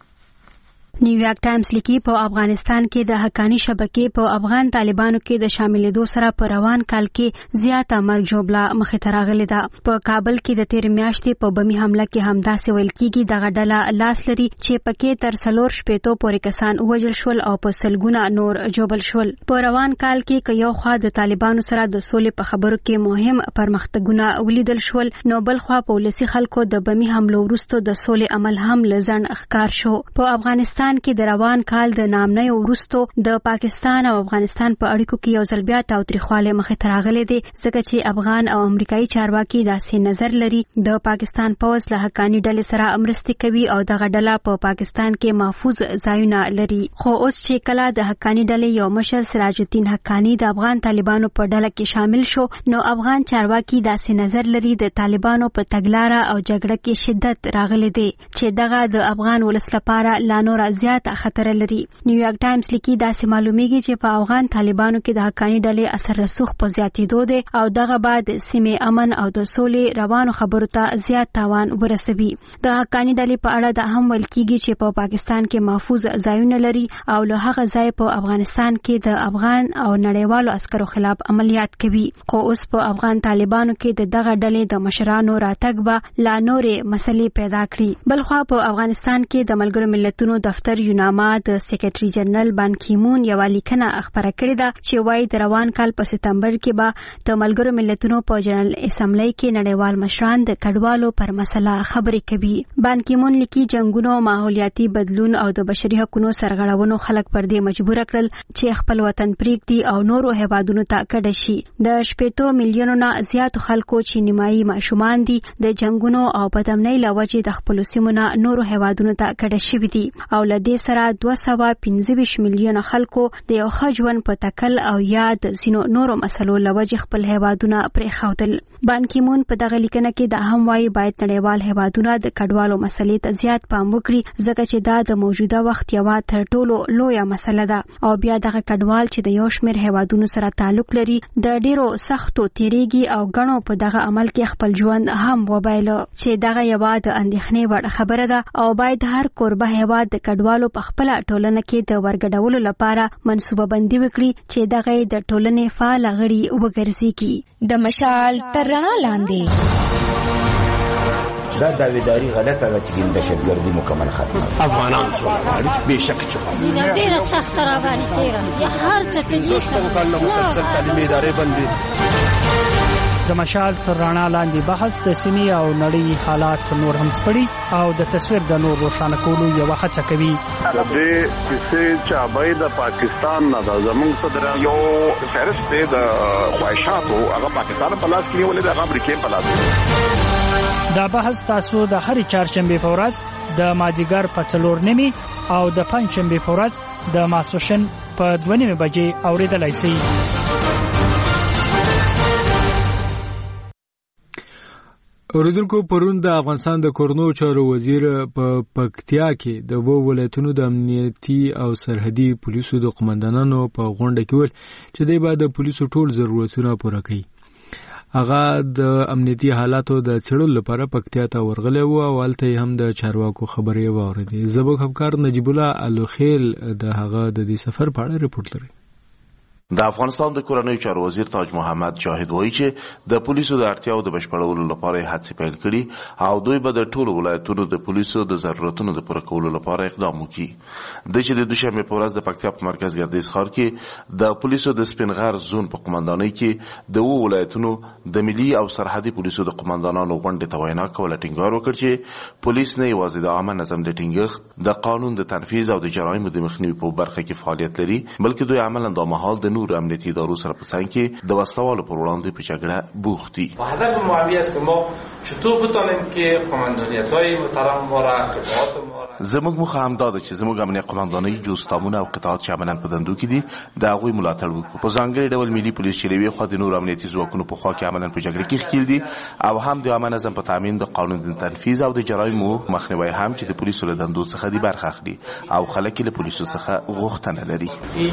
نیویارک ټایمز لیکي په افغانستان کې د حقانی شبکې په افغان طالبانو کې د شاملېدو سره په روان کال کې زیاته مرګ جوړه مخې ته راغلې ده. په کابل کې د تیر میاشتې په بمي حمله کې همداسې ویل کېږي دغه ډله لاس لري چې پکې تر څلور شپېتو پورې کسان ووژل شول او په سلګونه نور ژوبل شول. په روان کال کې که یو خوا د طالبانو سره د سولې په خبرو کې مهم پرمختګونه ولیدل شول نو بل خوا په ولسي خلکو د بمي حملو وروسته د سولې عمل هم لزن ښکار شو. په افغانستان کې د روان کال د نامنۍ وروسته د پاکستان او افغانستان په اړیکو کې یو ځل بیا تاوتریخوالی مخې ته راغلی دی ځکه چې افغان او امریکایي چارواکي داسې نظر لري د پاکستان پوځ له حقانی ډلې سره مرستې کوي او دغه ډله په پاکستان کې محفوظ ځایونه لري. خو اوس چې کله د حقانی ډلې یو مشر سراج الدین حقانی د افغان طالبانو په ډله کې شامل شو نو افغان چارواکي داسې نظر لري د طالبانو په تګلاره او جګړه کې شدت راغلی دی چې دغه د افغان ولس لپاره لا نور زیات خطر لري. نیویارک ټایمز لیکي داسې معلومیږي چې په افغان طالبانو کې د حقانی ډلې اثر رسوخ په زیاتېدو دی او دغه بعد سیمې امن او د سولې روانو خبرو ته زیات تاوان ورسوي. د حقانی ډلې په اړه د هم ویل کېږي چې په پاکستان کې محفوظ ځایونه لري او له هغه ځای په افغانستان کې د افغان او نړیوالو عسکرو خلاف عملیات کوي. خو اوس په افغان طالبانو کې د دغه ډلې د مشرانو راتګ به لا نورې مسلې پیدا کړي. بلخوا په افغانستان کې د ملګرو ملتونو دفتر یوناما د سکرټري جنرال بان کی مون یو لیکنه خبره کړې ده چې وايي د روان کال په سپتمبر کې به د ملګرو ملتونو په جنرال اسمبلی کې نړیوال مشران د کډوالو پر مسله خبرې کوي. بان کی مون لیکي جنگونو، ماحولیاتي بدلون او د بشري حقوقو سرغړونو خلک پر دې مجبور کړل چې خپل وطن پریږدي او نورو هیوادونو ته کډه شي. د شپېتو میلیونو نه زیاتو خلکو چې نیمایي ماشومان دي د جنگونو او بدامنۍ له وجې د خپلو سیمو نه نورو هیوادونو ته کډه شوي دي او له دې سره دوه سوه پنځه ویشت میلیونه خلکو د یو ښه ژوند په تکل او یا د ځینو نورو مسلو له وجې خپل هیوادونه پرېښودل. بان کی مون په دغه لیکنه کې دا هم وایي باید نړیوال هیوادونه د کډوالو مسلې ته زیات پام وکړي ځکه چې دا د موجوده وخت یوه تر ټولو لویه مسله ده او بیا دغه کډوال چې د یو شمېر هیوادونو سره تعلق لري د ډیرو سختو تیریږي او ګڼو په دغه عمل کې خپل ژوند هم وبایله چې دغه یوه د اندېښنې وړ خبره ده او باید هر کوربه هیواد د کډوالو په خپل ټولنه کې د ورګډولو لپاره منصوبه بندي وکړي چې دغه د ټولنې فعال غړي وګرځي. د مشال تر رڼا لاندې دا داویداری غلطه ده چې دهشتګردي مکمل ختمه افغانان سوله غواړي بېشکه چې غواړي ډېره سخته راباندې تېره یا هر څه کوي شپږ کلونه مسلسل تعلیمي ادارې بندي. د مشال تر رڼا لاندې بحث د سیمې او نړۍ حالات نور هم سپړي او د تصویر د نور روښانه کولو یوه هڅه کوي. د دې کیسې چابۍ د پاکستان نه ده زموږ صدر یو فهرست دی د خواهشاتو هغه پاکستان په لاس کې نیولې ده هغه امریکې په لاس کې. دا بحث تاسو د هرې چهارشنبې په ورځ د مازدیګر په څلور نیمې او د پنجشنبې په ورځ د ماسپښین په دوه نیمې بجې اورېدلی شئ. اوریدونکو پرون د افغانستان د کورنو چارو وزیر په پکتیا کې د وو ولایتونو د امنیتي او سرحدي پولیسو د قومندانانو په غونډه کې ویل چې دوی به د پولیسو ټول ضرورتونه پوره کړي. هغه د امنیتي حالاتو د څېړلو لپاره پکتیا ته ورغلی و او هلته هم د چارواکو خبرې واورېدې. زموږ همکار نجیب الله الوخیل د هغه د دې سفر په اړه رپورټ لري. د افغانستان د کورنیو چارو وزیر تاج محمد جاهد وایي چې د پولیسو د اړتیاو د بشپړولو لپاره هڅې پیل کړي او دوی به د ټولو ولایتونو د پولیسو د ضرورتونو د پوره کولو لپاره اقدام وکړي. د چې د دوشنبه په ورځ د پکتیا په مرکز ګردیز ښار کې د پولیسو د سپینغر زون په قومندانۍ کې د وو ولایتونو د ملي او سرحدي پولیسو د قومندانانو غونډې ته وینا کوله ټینګار وکړ چې پولیس نه یوازې د عامه نظم د ټینګښت د قانون د تنفیذ او د جرایمو د مخنیوي په برخه کې فعالیت لري، بلکې دوی عملاً د مهال د نور امنیتي ادارو سره په څنګ کې د وسوالو پر وړاندې په جګړه بوخت دي. هدف معاویه است که ما چطور بتونیم که قماندانیت‌های محترم ما را قطعات ما زموږ مخه هم دا ده چې زموږ امنیه قماندانۍ جوستامونه او قطعات چې عملاً په دندو کې دي د هغوی ملاتړ وکړو. په ځانګړي ډول ملي پولیس چې له یوې خوا د نورو امنیتي ځواکونو په خوا کې عملاً په جګړه کې ښکیل دي او هم د عامه نظم په تامین د قانون د تنفیذ او د جرایمو مخنیوی هم چې د پولیسو له دندو څخه دي برخه اخلي او خلک له پولیسو څخه غوښتنه لري.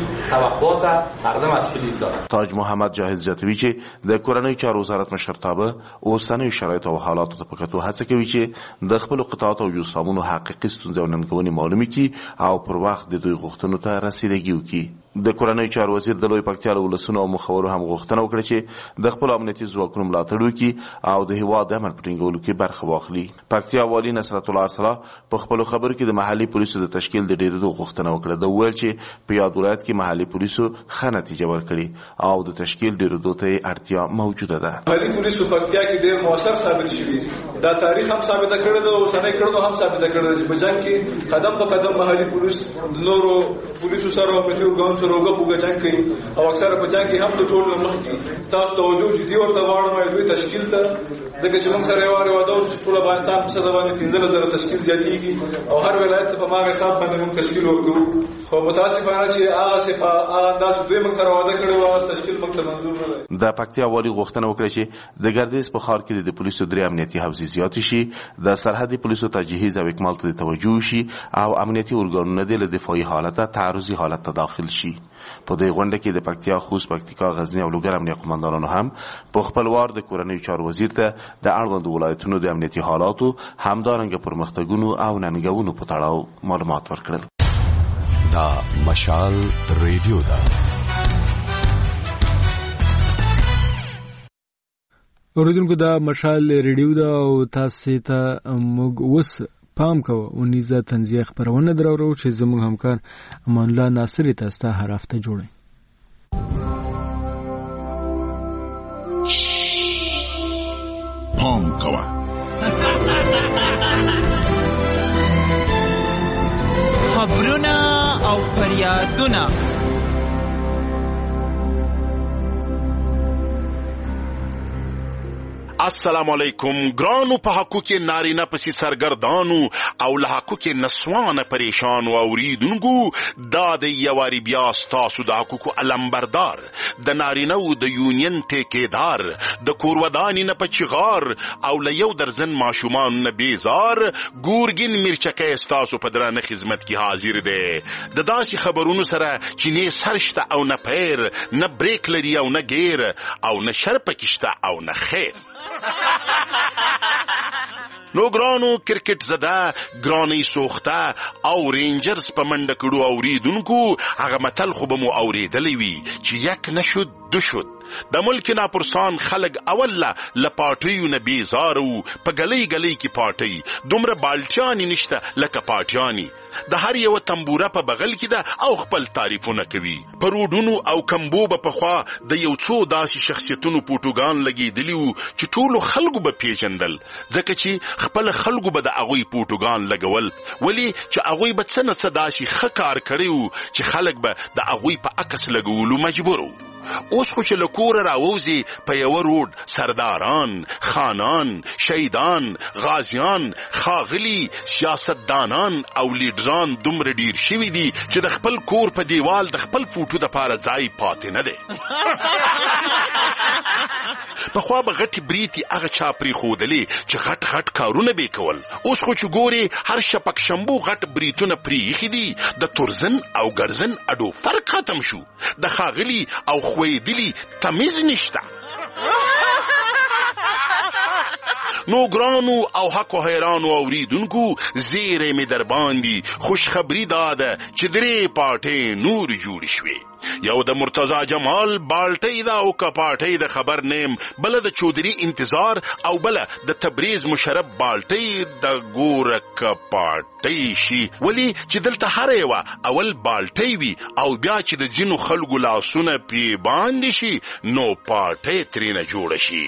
تاج محمد جاهد زیاتوي چې د کورنیو چارو وزارت مشرتابه اوسنیو شرایطو او حالاتو ته په کتو هڅه کوي چې د خپلو قطعاتو او جوستامونو حقیقي ستونزې او ننګونې معلومې کړي او پر وخت د دوی غوښتنو ته رسیدګي وکړي. د کورنیو چارو وزیر د لوی پکتیا له ولسونو او مخورو هم غوښتنه وکړه چې د خپلو امنیتي ځواکونو ملاتړ وکړي او د هېواد د امن په ټینګولو کې برخه واخلي. پکتیا والي نصرت الله ارسلا په خپلو خبرو کې د محلي پولیسو د تشکیل د ډېرېدو غوښتنه وکړه. د وویل چې په یاد ولایت کې محلي پولیسو ښه نتیجه ورکړې او د تشکیل ډېرېدو ته یې اړتیا موجوده ده. محلي پولیسو پکتیا کې ډېر مؤثر ثابت شوي دا تاریخ هم ثابته کړې ده او اوسنۍ کړنو هم ثابته کړې ده چې په جنګ کې قدم په قدم محلي پولیس د نورو پولیسو سره او ملي ارګانونو سره وګه پوګه جنګ او اکثره په جنګ کې هم د ټولو مخکې تاسو توجه جدي ورته غواړم دوی تشکیل ته ځکه چې موږ سره یو واده او ټول افغانستان په څه باندې پنځه زره تشکیل زیاتېږي او هر ولایت په ماغه حساب باندې موږ تشکیل ورکوو. خو متاسفانه چې هغه څه په هغه انداز دوی موږ سره واده کړی و تشکیل موږ ته منظور نه دی. د پکتیا والي غوښتنه وکړه چې د ګردیز په ښار کې د پولیسو درې امنیتي حوزې زیاتې شي، د سرحدي پولیسو تجهیز او اکمال ته توجه شي او امنیتي ارګانونه د له دفاعي حالت تعرضي حالت ته داخل شي. په دې غونډه کې د پکتیا، خوست، پکتیکا، غزنی او لوګر امنیه قومندانانو هم په خپلوار د کورنیو چارو وزیر ته د اړوندو ولایتونو د امنیتي حالاتو همدارنګه پرمختګونو او ننګونو په تړاو معلومات ورکړل. دا مشال ریډیو ده. اوریدونکو دا مشال ریډیو ده او تاسو ته موږ وس پام کوه اونیزه تنزیه خبرونه درو چې زموږ همکار امان الله ناصری تاسو ته هر هفته جوړي. پام کوه خبرونه او فریادونه السلام علیکم. ګرانو په حقوق نارینه پسې سرګردانو او له حقوق نسوانه پریشان او اوریدونکو دا د یواري بیا ستاسو د حقوق علمبردار د نارینه او د یونین ټیکیدار د کورودانی نه پچغار او له یو درزن ماشومان نه بیزار ګورګین مرچکه ستاسو په درانه خدمت کې حاضر دی د داسې خبرونو سره چې نه سرشته او نه پیر نه بریک لري او نه گیر او نه شرپ کشته او نه خیر. نو ګرانو کرکټ زده ګرانی سوخته او رینجرز په منډه کړو اوریدونکو هغه متل خو به مو اوریدلی وي چې یک نشد دو شد. د ملک ناپرسان خلق اول لپاټیو نه بیزارو په گلی گلی کې پاټی دومره بالټیانی نشته لکه پاټیانی د هر یو تنبوره په بغل کې ده او خپل تعریفونه کوي. په روډونو او کمبو به پخوا د یو څو داسې شخصیتونو پوټوګان لګېدلي وو چې ټولو خلکو به پیژندل ځکه چې خپل خلکو به د هغوی پوټوګان لګول ولې چې هغوی به څه نه څه داسې ښه کار کړی وو چې خلک به د هغوی په عکس لګولو مجبور وو. اوس خو چې له کوره راووځي په یوه روډ سرداران، خانان، شهیدان، غازیان، ښاغلي سیاستدانان او لیډران دومره ډیر شوي دي چې د خپل کور په دیوال د خپل فوټو دپاره ځای پاتې نه دی. پخوا به غټې بریتې هغه چا پرېښودلې چې غټ غټ کارونه به یې کول. اوس خو چې ګورې هر شپک شنبو غټ بریتونه پرېښي دي. د تورزن او ګرزن اډو فرق ختم شو. د ښاغلي او خویدلی تمیز نشته. نو ګرانو او حق او حیرانو اوریدونکو زیرې مې در باندې خوشخبری داده چې درې پاټې نور جوړ شوې. یو د مرتضی جمال بالټۍ دا او کپاټۍ د خبر نیم، بل د چودري انتظار او بل د تبریز مشرف بالټۍ د ګور کپاټۍ شي. ولی چې دلته هر یو اول بالټۍ وي او بیا چې د جنو خلکو لاسونه پی باندې شي نو پاټۍ ترینه جوړ شي.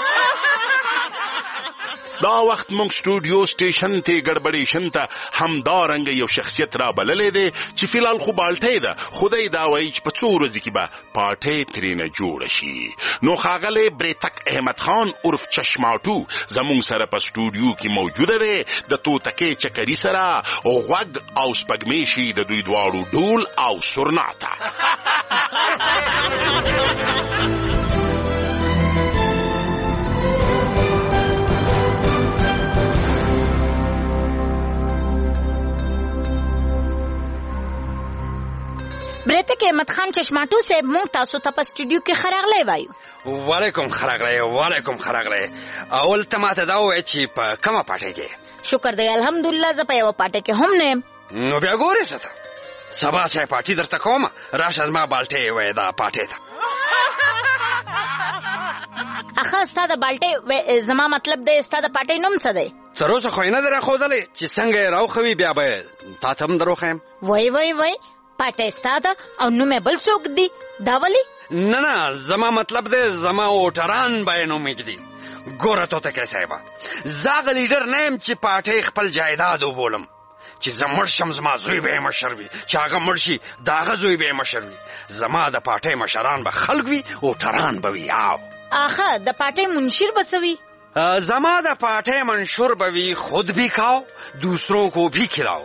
دا وخت مونږ سټوډیو سټیشن ته ګډبډیشن ته همدارنګ یو شخصیت را بللې دی چې فلال خو بالټۍ ده، خدای دا وایي چې په څو ورځې کې به پاټۍ ترینه جوړه شي. نو ښاغلی بریتک احمد خان عرف چشماټو زمونږ سره په سټوډیو کې موجوده دی، د توتکۍ چکري سره غوږ او سپګمې شي د دوی دواړو ډول او سرناته. بریتک احمد خان چشماټو صاحب مونږ تاسو ته په سټوډیو کې خراغلی وایو. وعلیکم خراغلی، وعلیکم خراغلی. اول ته ماته دا ووایه چې په کومه پاټۍ کې؟ شکر دی الحمدلله زه په یوه پاټۍ کې هم نه یم. نو بیا ګورې څه ته سبا چای پاټي درته کومه، راشه زما بالټۍ وایه دا پاټۍ ته. اخه ستا د بالټۍ زما مطلب دی ستا د پاټۍ نوم څه دی؟ تر اوسه خو یې نه دی راښودلی چې څنګه یې راوښوي بیا به تا ته هم در وښیم. وای وای وای پاټۍ ستا ده او نوم یې بل څوک دی، دا ولې؟ نه نه زما مطلب دی زما اوټران به یې نوم ایږدي. ګوره توتکۍ صاحبه زه هغه لیډر نه یم چې پاټۍ خپل جایداد وبولم، چې زه مړ شم زما زوی به یې مشر وي، چې هغه مړ شي د هغه زوی به یې مشر وي. زما د پاټۍ مشران به خلک وي، اوټران به وي. او آخه د پاټۍ منشر به څه وي؟ زما د پاټۍ منشور به وي خود بھی کھاؤ دوسروں کو بھی کھلاؤ.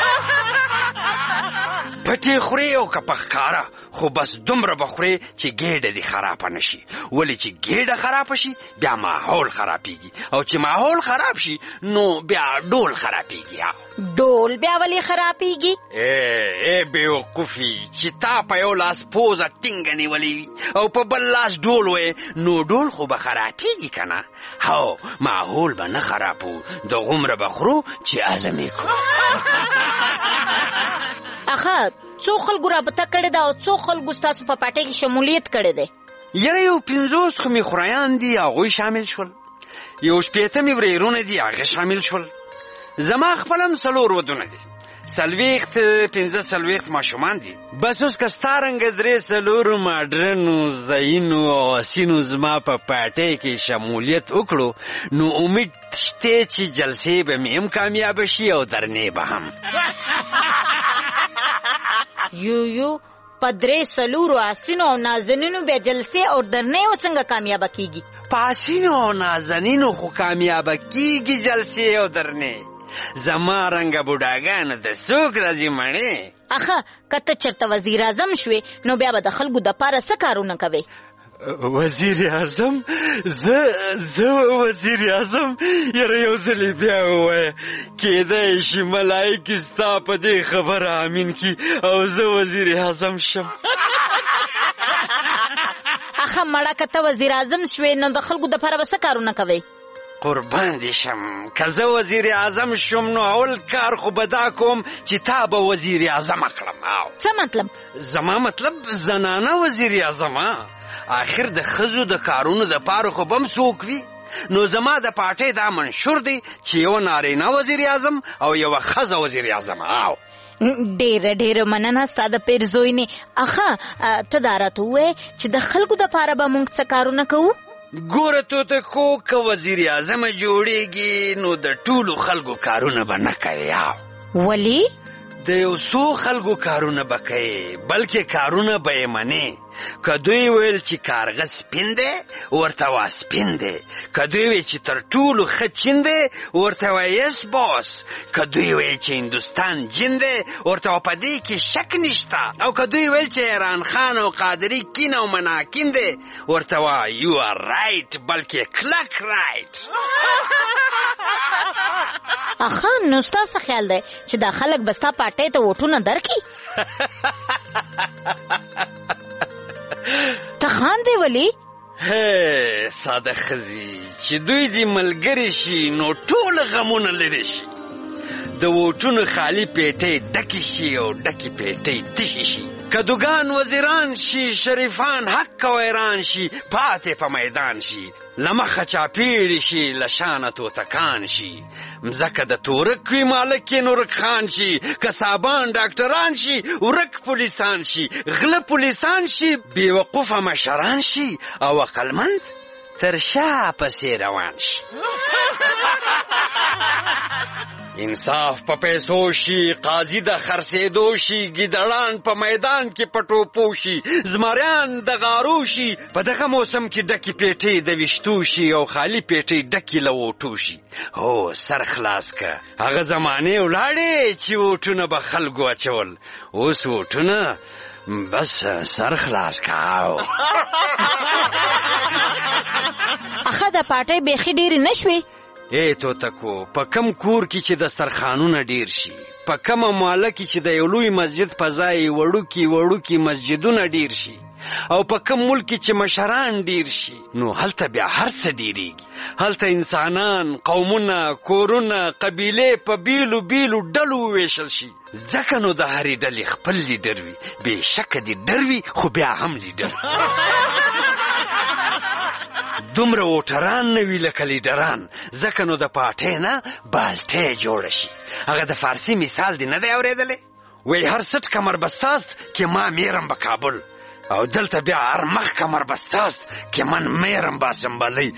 پټې خورې او که په ښکاره، خو بس دومره به خورې چې ګېډه دې خرابه نه شي. ولې چې ګېډه خرابه شي بیا ماحول خرابېږي، او چې ماحول خراب شي نو بیا ډول خرابېږي. ډول بیا ولې خرابېږي؟ ای ای بېوقوفي چې تا په یو لاس پوزه ټینګه نیولې وي او په بل لاس ډول وی نو ډول خو به خرابېږي که نه؟ هو ماحول به نه خرابو، دغومره به خورو چې عزم یې کړو. اخه څو خلکو رابطه کړې ده او څو خلکو ستاسو په پاټۍ کې شمولیت کړی دی؟ یاره یو پنځوس خو مې خورایان دي هغوی شامل شول، یو شپېته مې ورېرونه دي هغه شامل شول. زما خپل هم څلور ودونه دي، څلوېښت پنځه څلوېښت ماشومان دي. بس اوس که ستا رنګه درې څلورو ماډرنو ځایونو او اسینو زما په پاټۍ کې شمولیت وکړو نو امید شته چې جلسې به مې هم کامیابه شي او درنې به هم. یو یو په درې څلورو اسینو او نازنینو بیا جلسې او درنې څنګه کامیابه کیږي؟ په اسینو او نازنینو خو کامیابه کیږي جلسې او درنې. زما رنګه بوډاګانو ته څوک راځي مڼې؟ اخه که ته چېرته وزیر اعظم شوې نو بیا به د خلکو دپاره څه کارونه کوې؟ وزیر اعظم؟ زه زه وزیر اعظم؟ یاره یو ځلې بیا ووایه، کیدای شي ملایکې ستا په دې خبره امین کي او زه وزیر اعظم شم. اخه مړه که ته وزیر اعظم شوې نو د خلکو دپاره به څه کارونه کوې؟ قربان دې شم، که زه وزیر اعظم شم نو اول کار خو به دا کوم چې تا به وزیر اعظمه کړم. څه مطلب؟ زما مطلب زنانه وزیر اعظمه. آخر د ښځو د کارونو دپاره خو به هم څوک وي. نو زما د پاټۍ دا منشور دی چې یو نارینه وزیر اعظم او یوه ښځه وزیر اعظمه. او ډېره ډېره مننه ستا د پیرزوی نه. اخه ته دا راته ووایې چې د خلکو دپاره به موږ څه کارونه کوو؟ ګوره توتکو که وزیر اعظم جوړیږي نو د ټولو خلکو کارونه به نه کوي. ولی؟ د یو څو خلکو کارونه به کوي بلکې کارونه به یې منې. که دوی ویل چې کارغه سپین دی ورته وایه سپین دی، که دوی ویل چې تر ټولو ښه چین دی ورته وایه یس باس، که دوی ویل چې هندوستان جین دی ورته وایه په دې کې شک نشته، او که دوی ویل چې ایران خان او قادري کین او مناکین دی ورته وایه یو آر رایټ بلکې کلک رایټ. اخه نو ستا څه خیال دی چې دا خلک به ستا پاټۍ ته ووټونه درکړي؟ ته خاندې ولې؟ هې ساده ښځې چې دوی دې ملګري شي نو ټول غمونه لرې شي، د ووټونو خالي پیټۍ ډکې شي او ډکې پیټۍ تشې شي، کدوګان وزیران شي، شریفان حق او ایران شي، پاتې په میدان شي، له مخه چاپېړې شي، له شانه توتکان شي، مځکه د تورک وي مالک یې نورک خان شي، کسابان ډاکټران شي، ورک پولیسان شي، غله پولیسان شي، بېوقوفه مشران شي او عقلمند تر شا پسې روان شي. انصاف په پیسو شي، قاضي د خرڅېدو شي، ګیدړان په میدان کې په ټوپو شي، زمریان د غارو شي، په دغه موسم کې ډکې پیټۍ د ویشتو شي او خالي پیټۍ ډکې له ووټو شي. هو سر خلاص که، هغه زمانې ولاړې چې ووټونه به خلکو اچول، اوس ووټونه بس سر خلاص کاو. اخه د پاټۍ بیخي ډېرې نه شوې؟ ای توتکو، په کم کور کې چې دسترخوانونه ډیر شي، په کمه محله کې چې د یو لوی مسجد په ځای وړوکي وړوکي مسجدونه ډیر شي، او په کم ملک کې چې مشران ډیر شي، نو هلته بیا هر څه ډیریږي. هلته انسانان، قومونه، کورونه، قبیلې په بیلو بیلو ډلو وویشل شي، ځکه نو د هرې ډلې خپل لیډر وي، بېشکه دې ډر وي خو بیا هم لیډر. دومره ووټران نه وي لکه لیډران، ځکه نو د پاټۍ نه بالټۍ جوړه شي. هغه د فارسي مثال دی نه دی اورېدلی؟ وی هر سټ کمر بستاست که ما میرم به کابل، او دلته بیا هر مخ کمر بستاست که من میرم با سنبلی.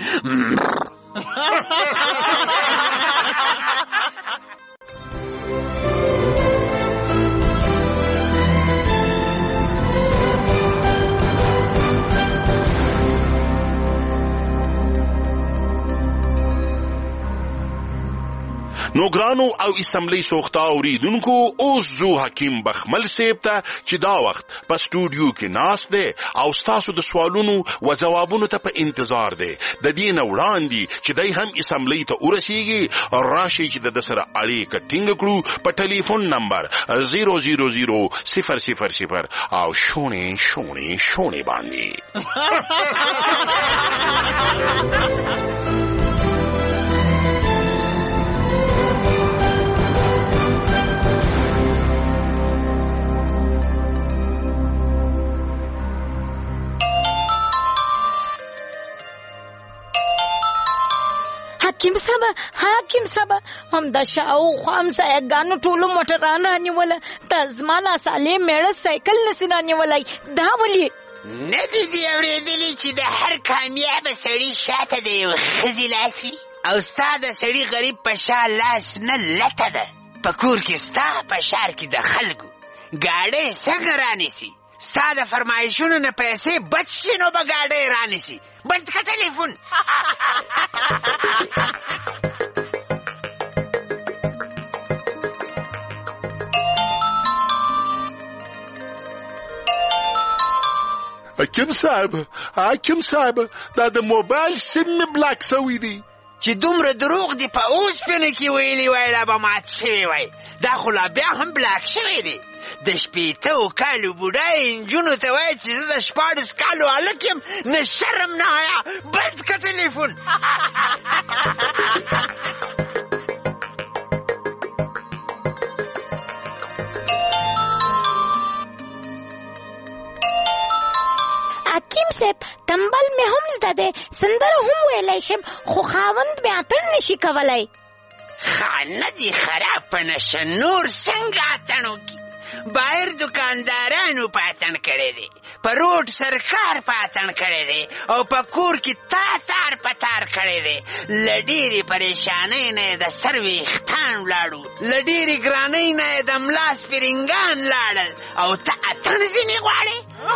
نو ګرانو او اسمبلی سوخته اوریدونکو، اوس زو حکیم بخمل صاحب ته چې دا وخت په سټوډیو کې ناست دی او ستاسو د سوالونو و ځوابونو ته په انتظار دی. د دې نه وړاندې چې دی هم اسمبلی ته ورسیږي، راشي چې د سره اړیکه ټینګ کړو په ټلیفون نمبر زیرو زیرو زیرو صفر صفر صفر او شونې شونې شونې باندې. حکیم صاحب، حکیم صاحب، هم د شاوخوا همسایګانو ټولو موټران رانیوله، ته زما ناسالې میړه سایکل نسي رانیولی، دا ولې؟ نه دي دې اورېدلي چې د هر کامیابه سړي شاته د یو ښځې لاس وي، او ستا د سړي غریب په شا لاس نه لته ده. په کور کې ستا په ښار کې د خلکو ګاډۍ څنګه رانیسي؟ ستا د فرمایشونو نه پیسې بچ شي نو به ګاډۍ رانیسي. بند که ټلیفون. حکیم صاحب، حکیم صاحب، دا د موبایل سیم مې بلاک سوی دی. چې دومره دروغ دی په اوسپنه کې ویلي وای لا به مات شوی وای، دا خو لا بیا هم بلاک شوی دی. د شپېتو کالو بوډای نجونو ته وایي چې زه د شپاړس کالو هلک یم، نه شرم نه حیا. بند که ټلیفون. حکیم صاحب، تنبل مې هم زده دی، سندره هم ویلی شم، خو خاوند مې اتڼ نشي کولی. ښه نه دي خراب په نشه، نور څنګه اتڼ وکړي؟ بایر دکاندارانو په اتڼ کړی دی، په روډ سرکار په اتڼ کړی دی، او په کور کې تا تار په تار کړی دی. له ډېرې پریشانۍ نه یې د سر ویښتان ولاړو، له ډېرې ګرانۍ نه یې د ملا سپرنګان لاړل، او ته اتڼ ځینې غواړې؟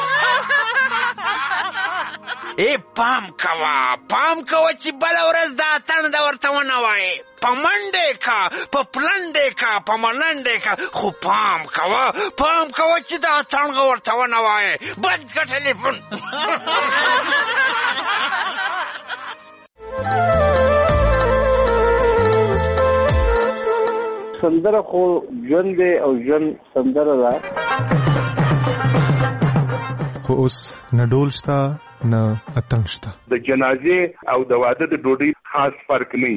ای پام کوه، پام کوه چې بله ورځ دا اتڼ د ورته ونه وایې. په منډې کا، په پلنډې کا، په ملنډې کا، خو پام کوه، پام کوه چې دا اتڼ ورته ونه وایې. بند که ټلیفون. سندره خو ژوند دی او ژوند سندره ده. خو اوس نه ډول شته نه اتنګ شته. د جنازې او د واده د ډوډۍ خاص فرق نه.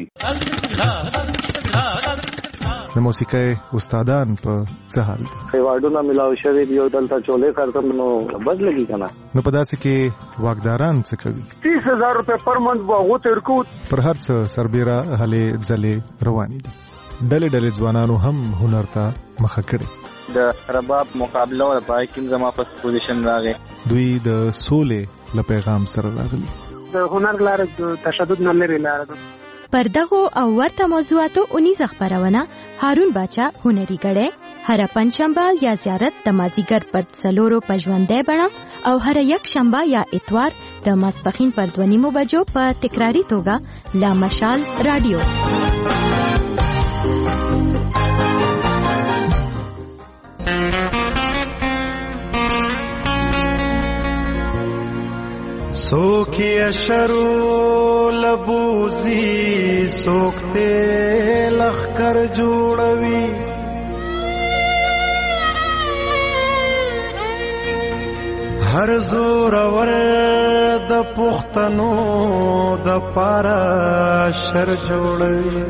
د موسیقۍ استادان په څه حال دي؟ ایوارډونه ملاو شوي دي او دلته چولې کارتم نو بد لګي کنه. نو په داسې کې واکداران څه کوي؟ تیس هزار روپے پر منت به هغو ته ورکو. پر هر څه سربیره هلې ځلې روانې دي. ډلې ډلې ځوانانو هم هنر ته مخه کړې. د رباب مقابله او پای کې زما په پوزیشن راغی. دوی د سولې له پیغام سره راغلي. د هنر لاره د تشدد نه لري لاره ده. پر دغو او ورته موضوعاتو اونیزه خبرونه هارون باچا هنري غړې هر پنځشنبه یا زیارت د مازیګر پر څلورو پژوندې بڼه او هر یک شنبه یا اتوار د ماسپخین پر دوه نیمو بجو په تکراری توګه لا مشال رادیو. سوکی اشرو لبوزی سوکتے لخکر جوڑوی هر زور ور د پختنو د پارا شر جوړوي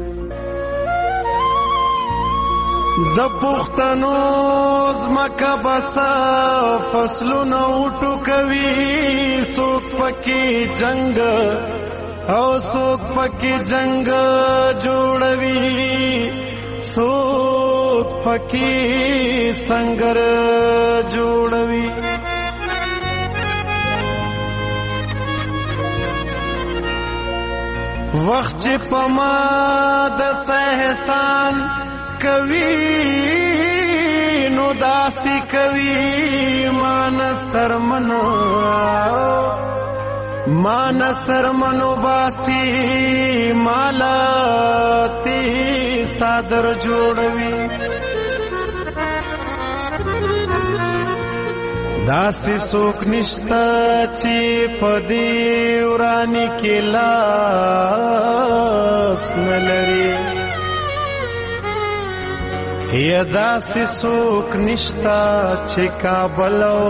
د پختنو زمکه بسا فصلونه وټو کوي سوک پکې جنگ او سوک پکې جنگ جوړوي سوک پکې سنگر جوړوي وخت چې پما د احسان کوي نو داسي کوي مان سرمنو مان سرمنو باسی مالا تی صادر جوړوي داسې څوک نشته چې په دې وراني کې لاس نه لري یا داسې څوک نشته چې کابل او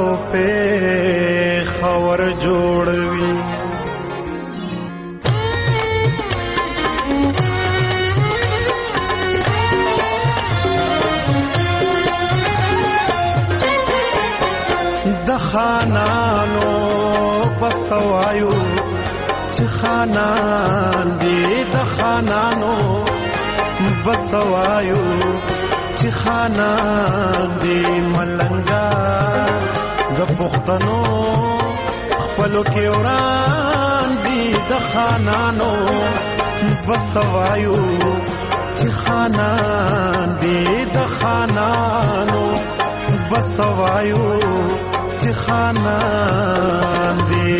پېښور جوړوي د خانانو بسوایو چې خانان دي د خانانو بسوایو چې خانان دي ملنګا د پښتنو خپلو کې وران دي د خانانو بسوایو چې خانان دي د خانانو بسوایو چې خانان دي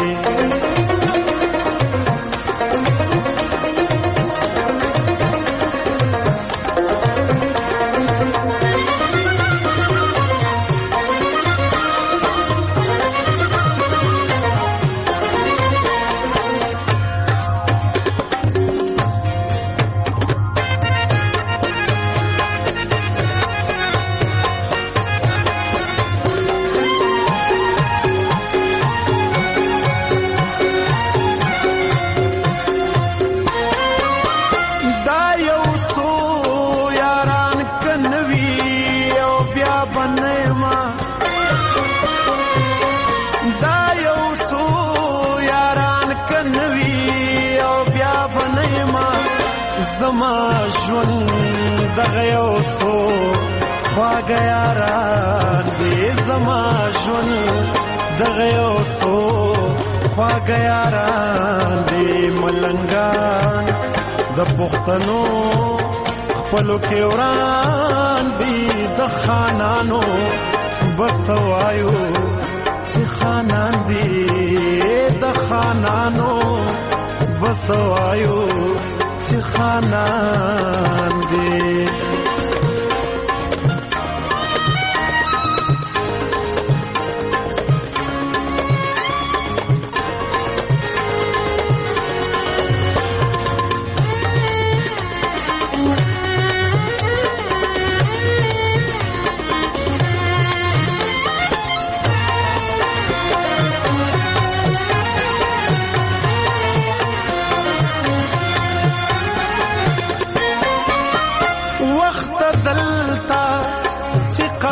زما ژوند دغه یو څو خواږه یاران دي زما ژوند دغه یو څو خواږه یاران دي ملنګان د پښتنو خپلو کې وران دي د خانانو بسوایو چې خانان دي د خانانو بسوایو چې خانان دي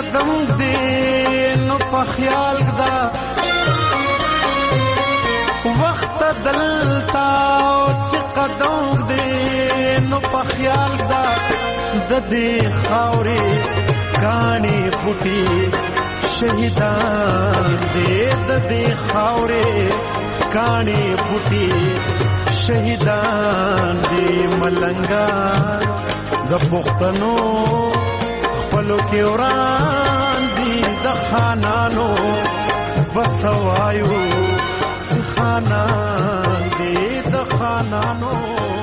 قدم دې نو په خیال دا وخت دلتا چې قدم دې نو په خیال دا د دې خاورې کانی پټي شهیدان دې د دې خاورې کانی پټي شهیدان دې ملنګا د پښتنو خپلو کې وران دي د خانانو بسوایو چې خانان دې د خانانو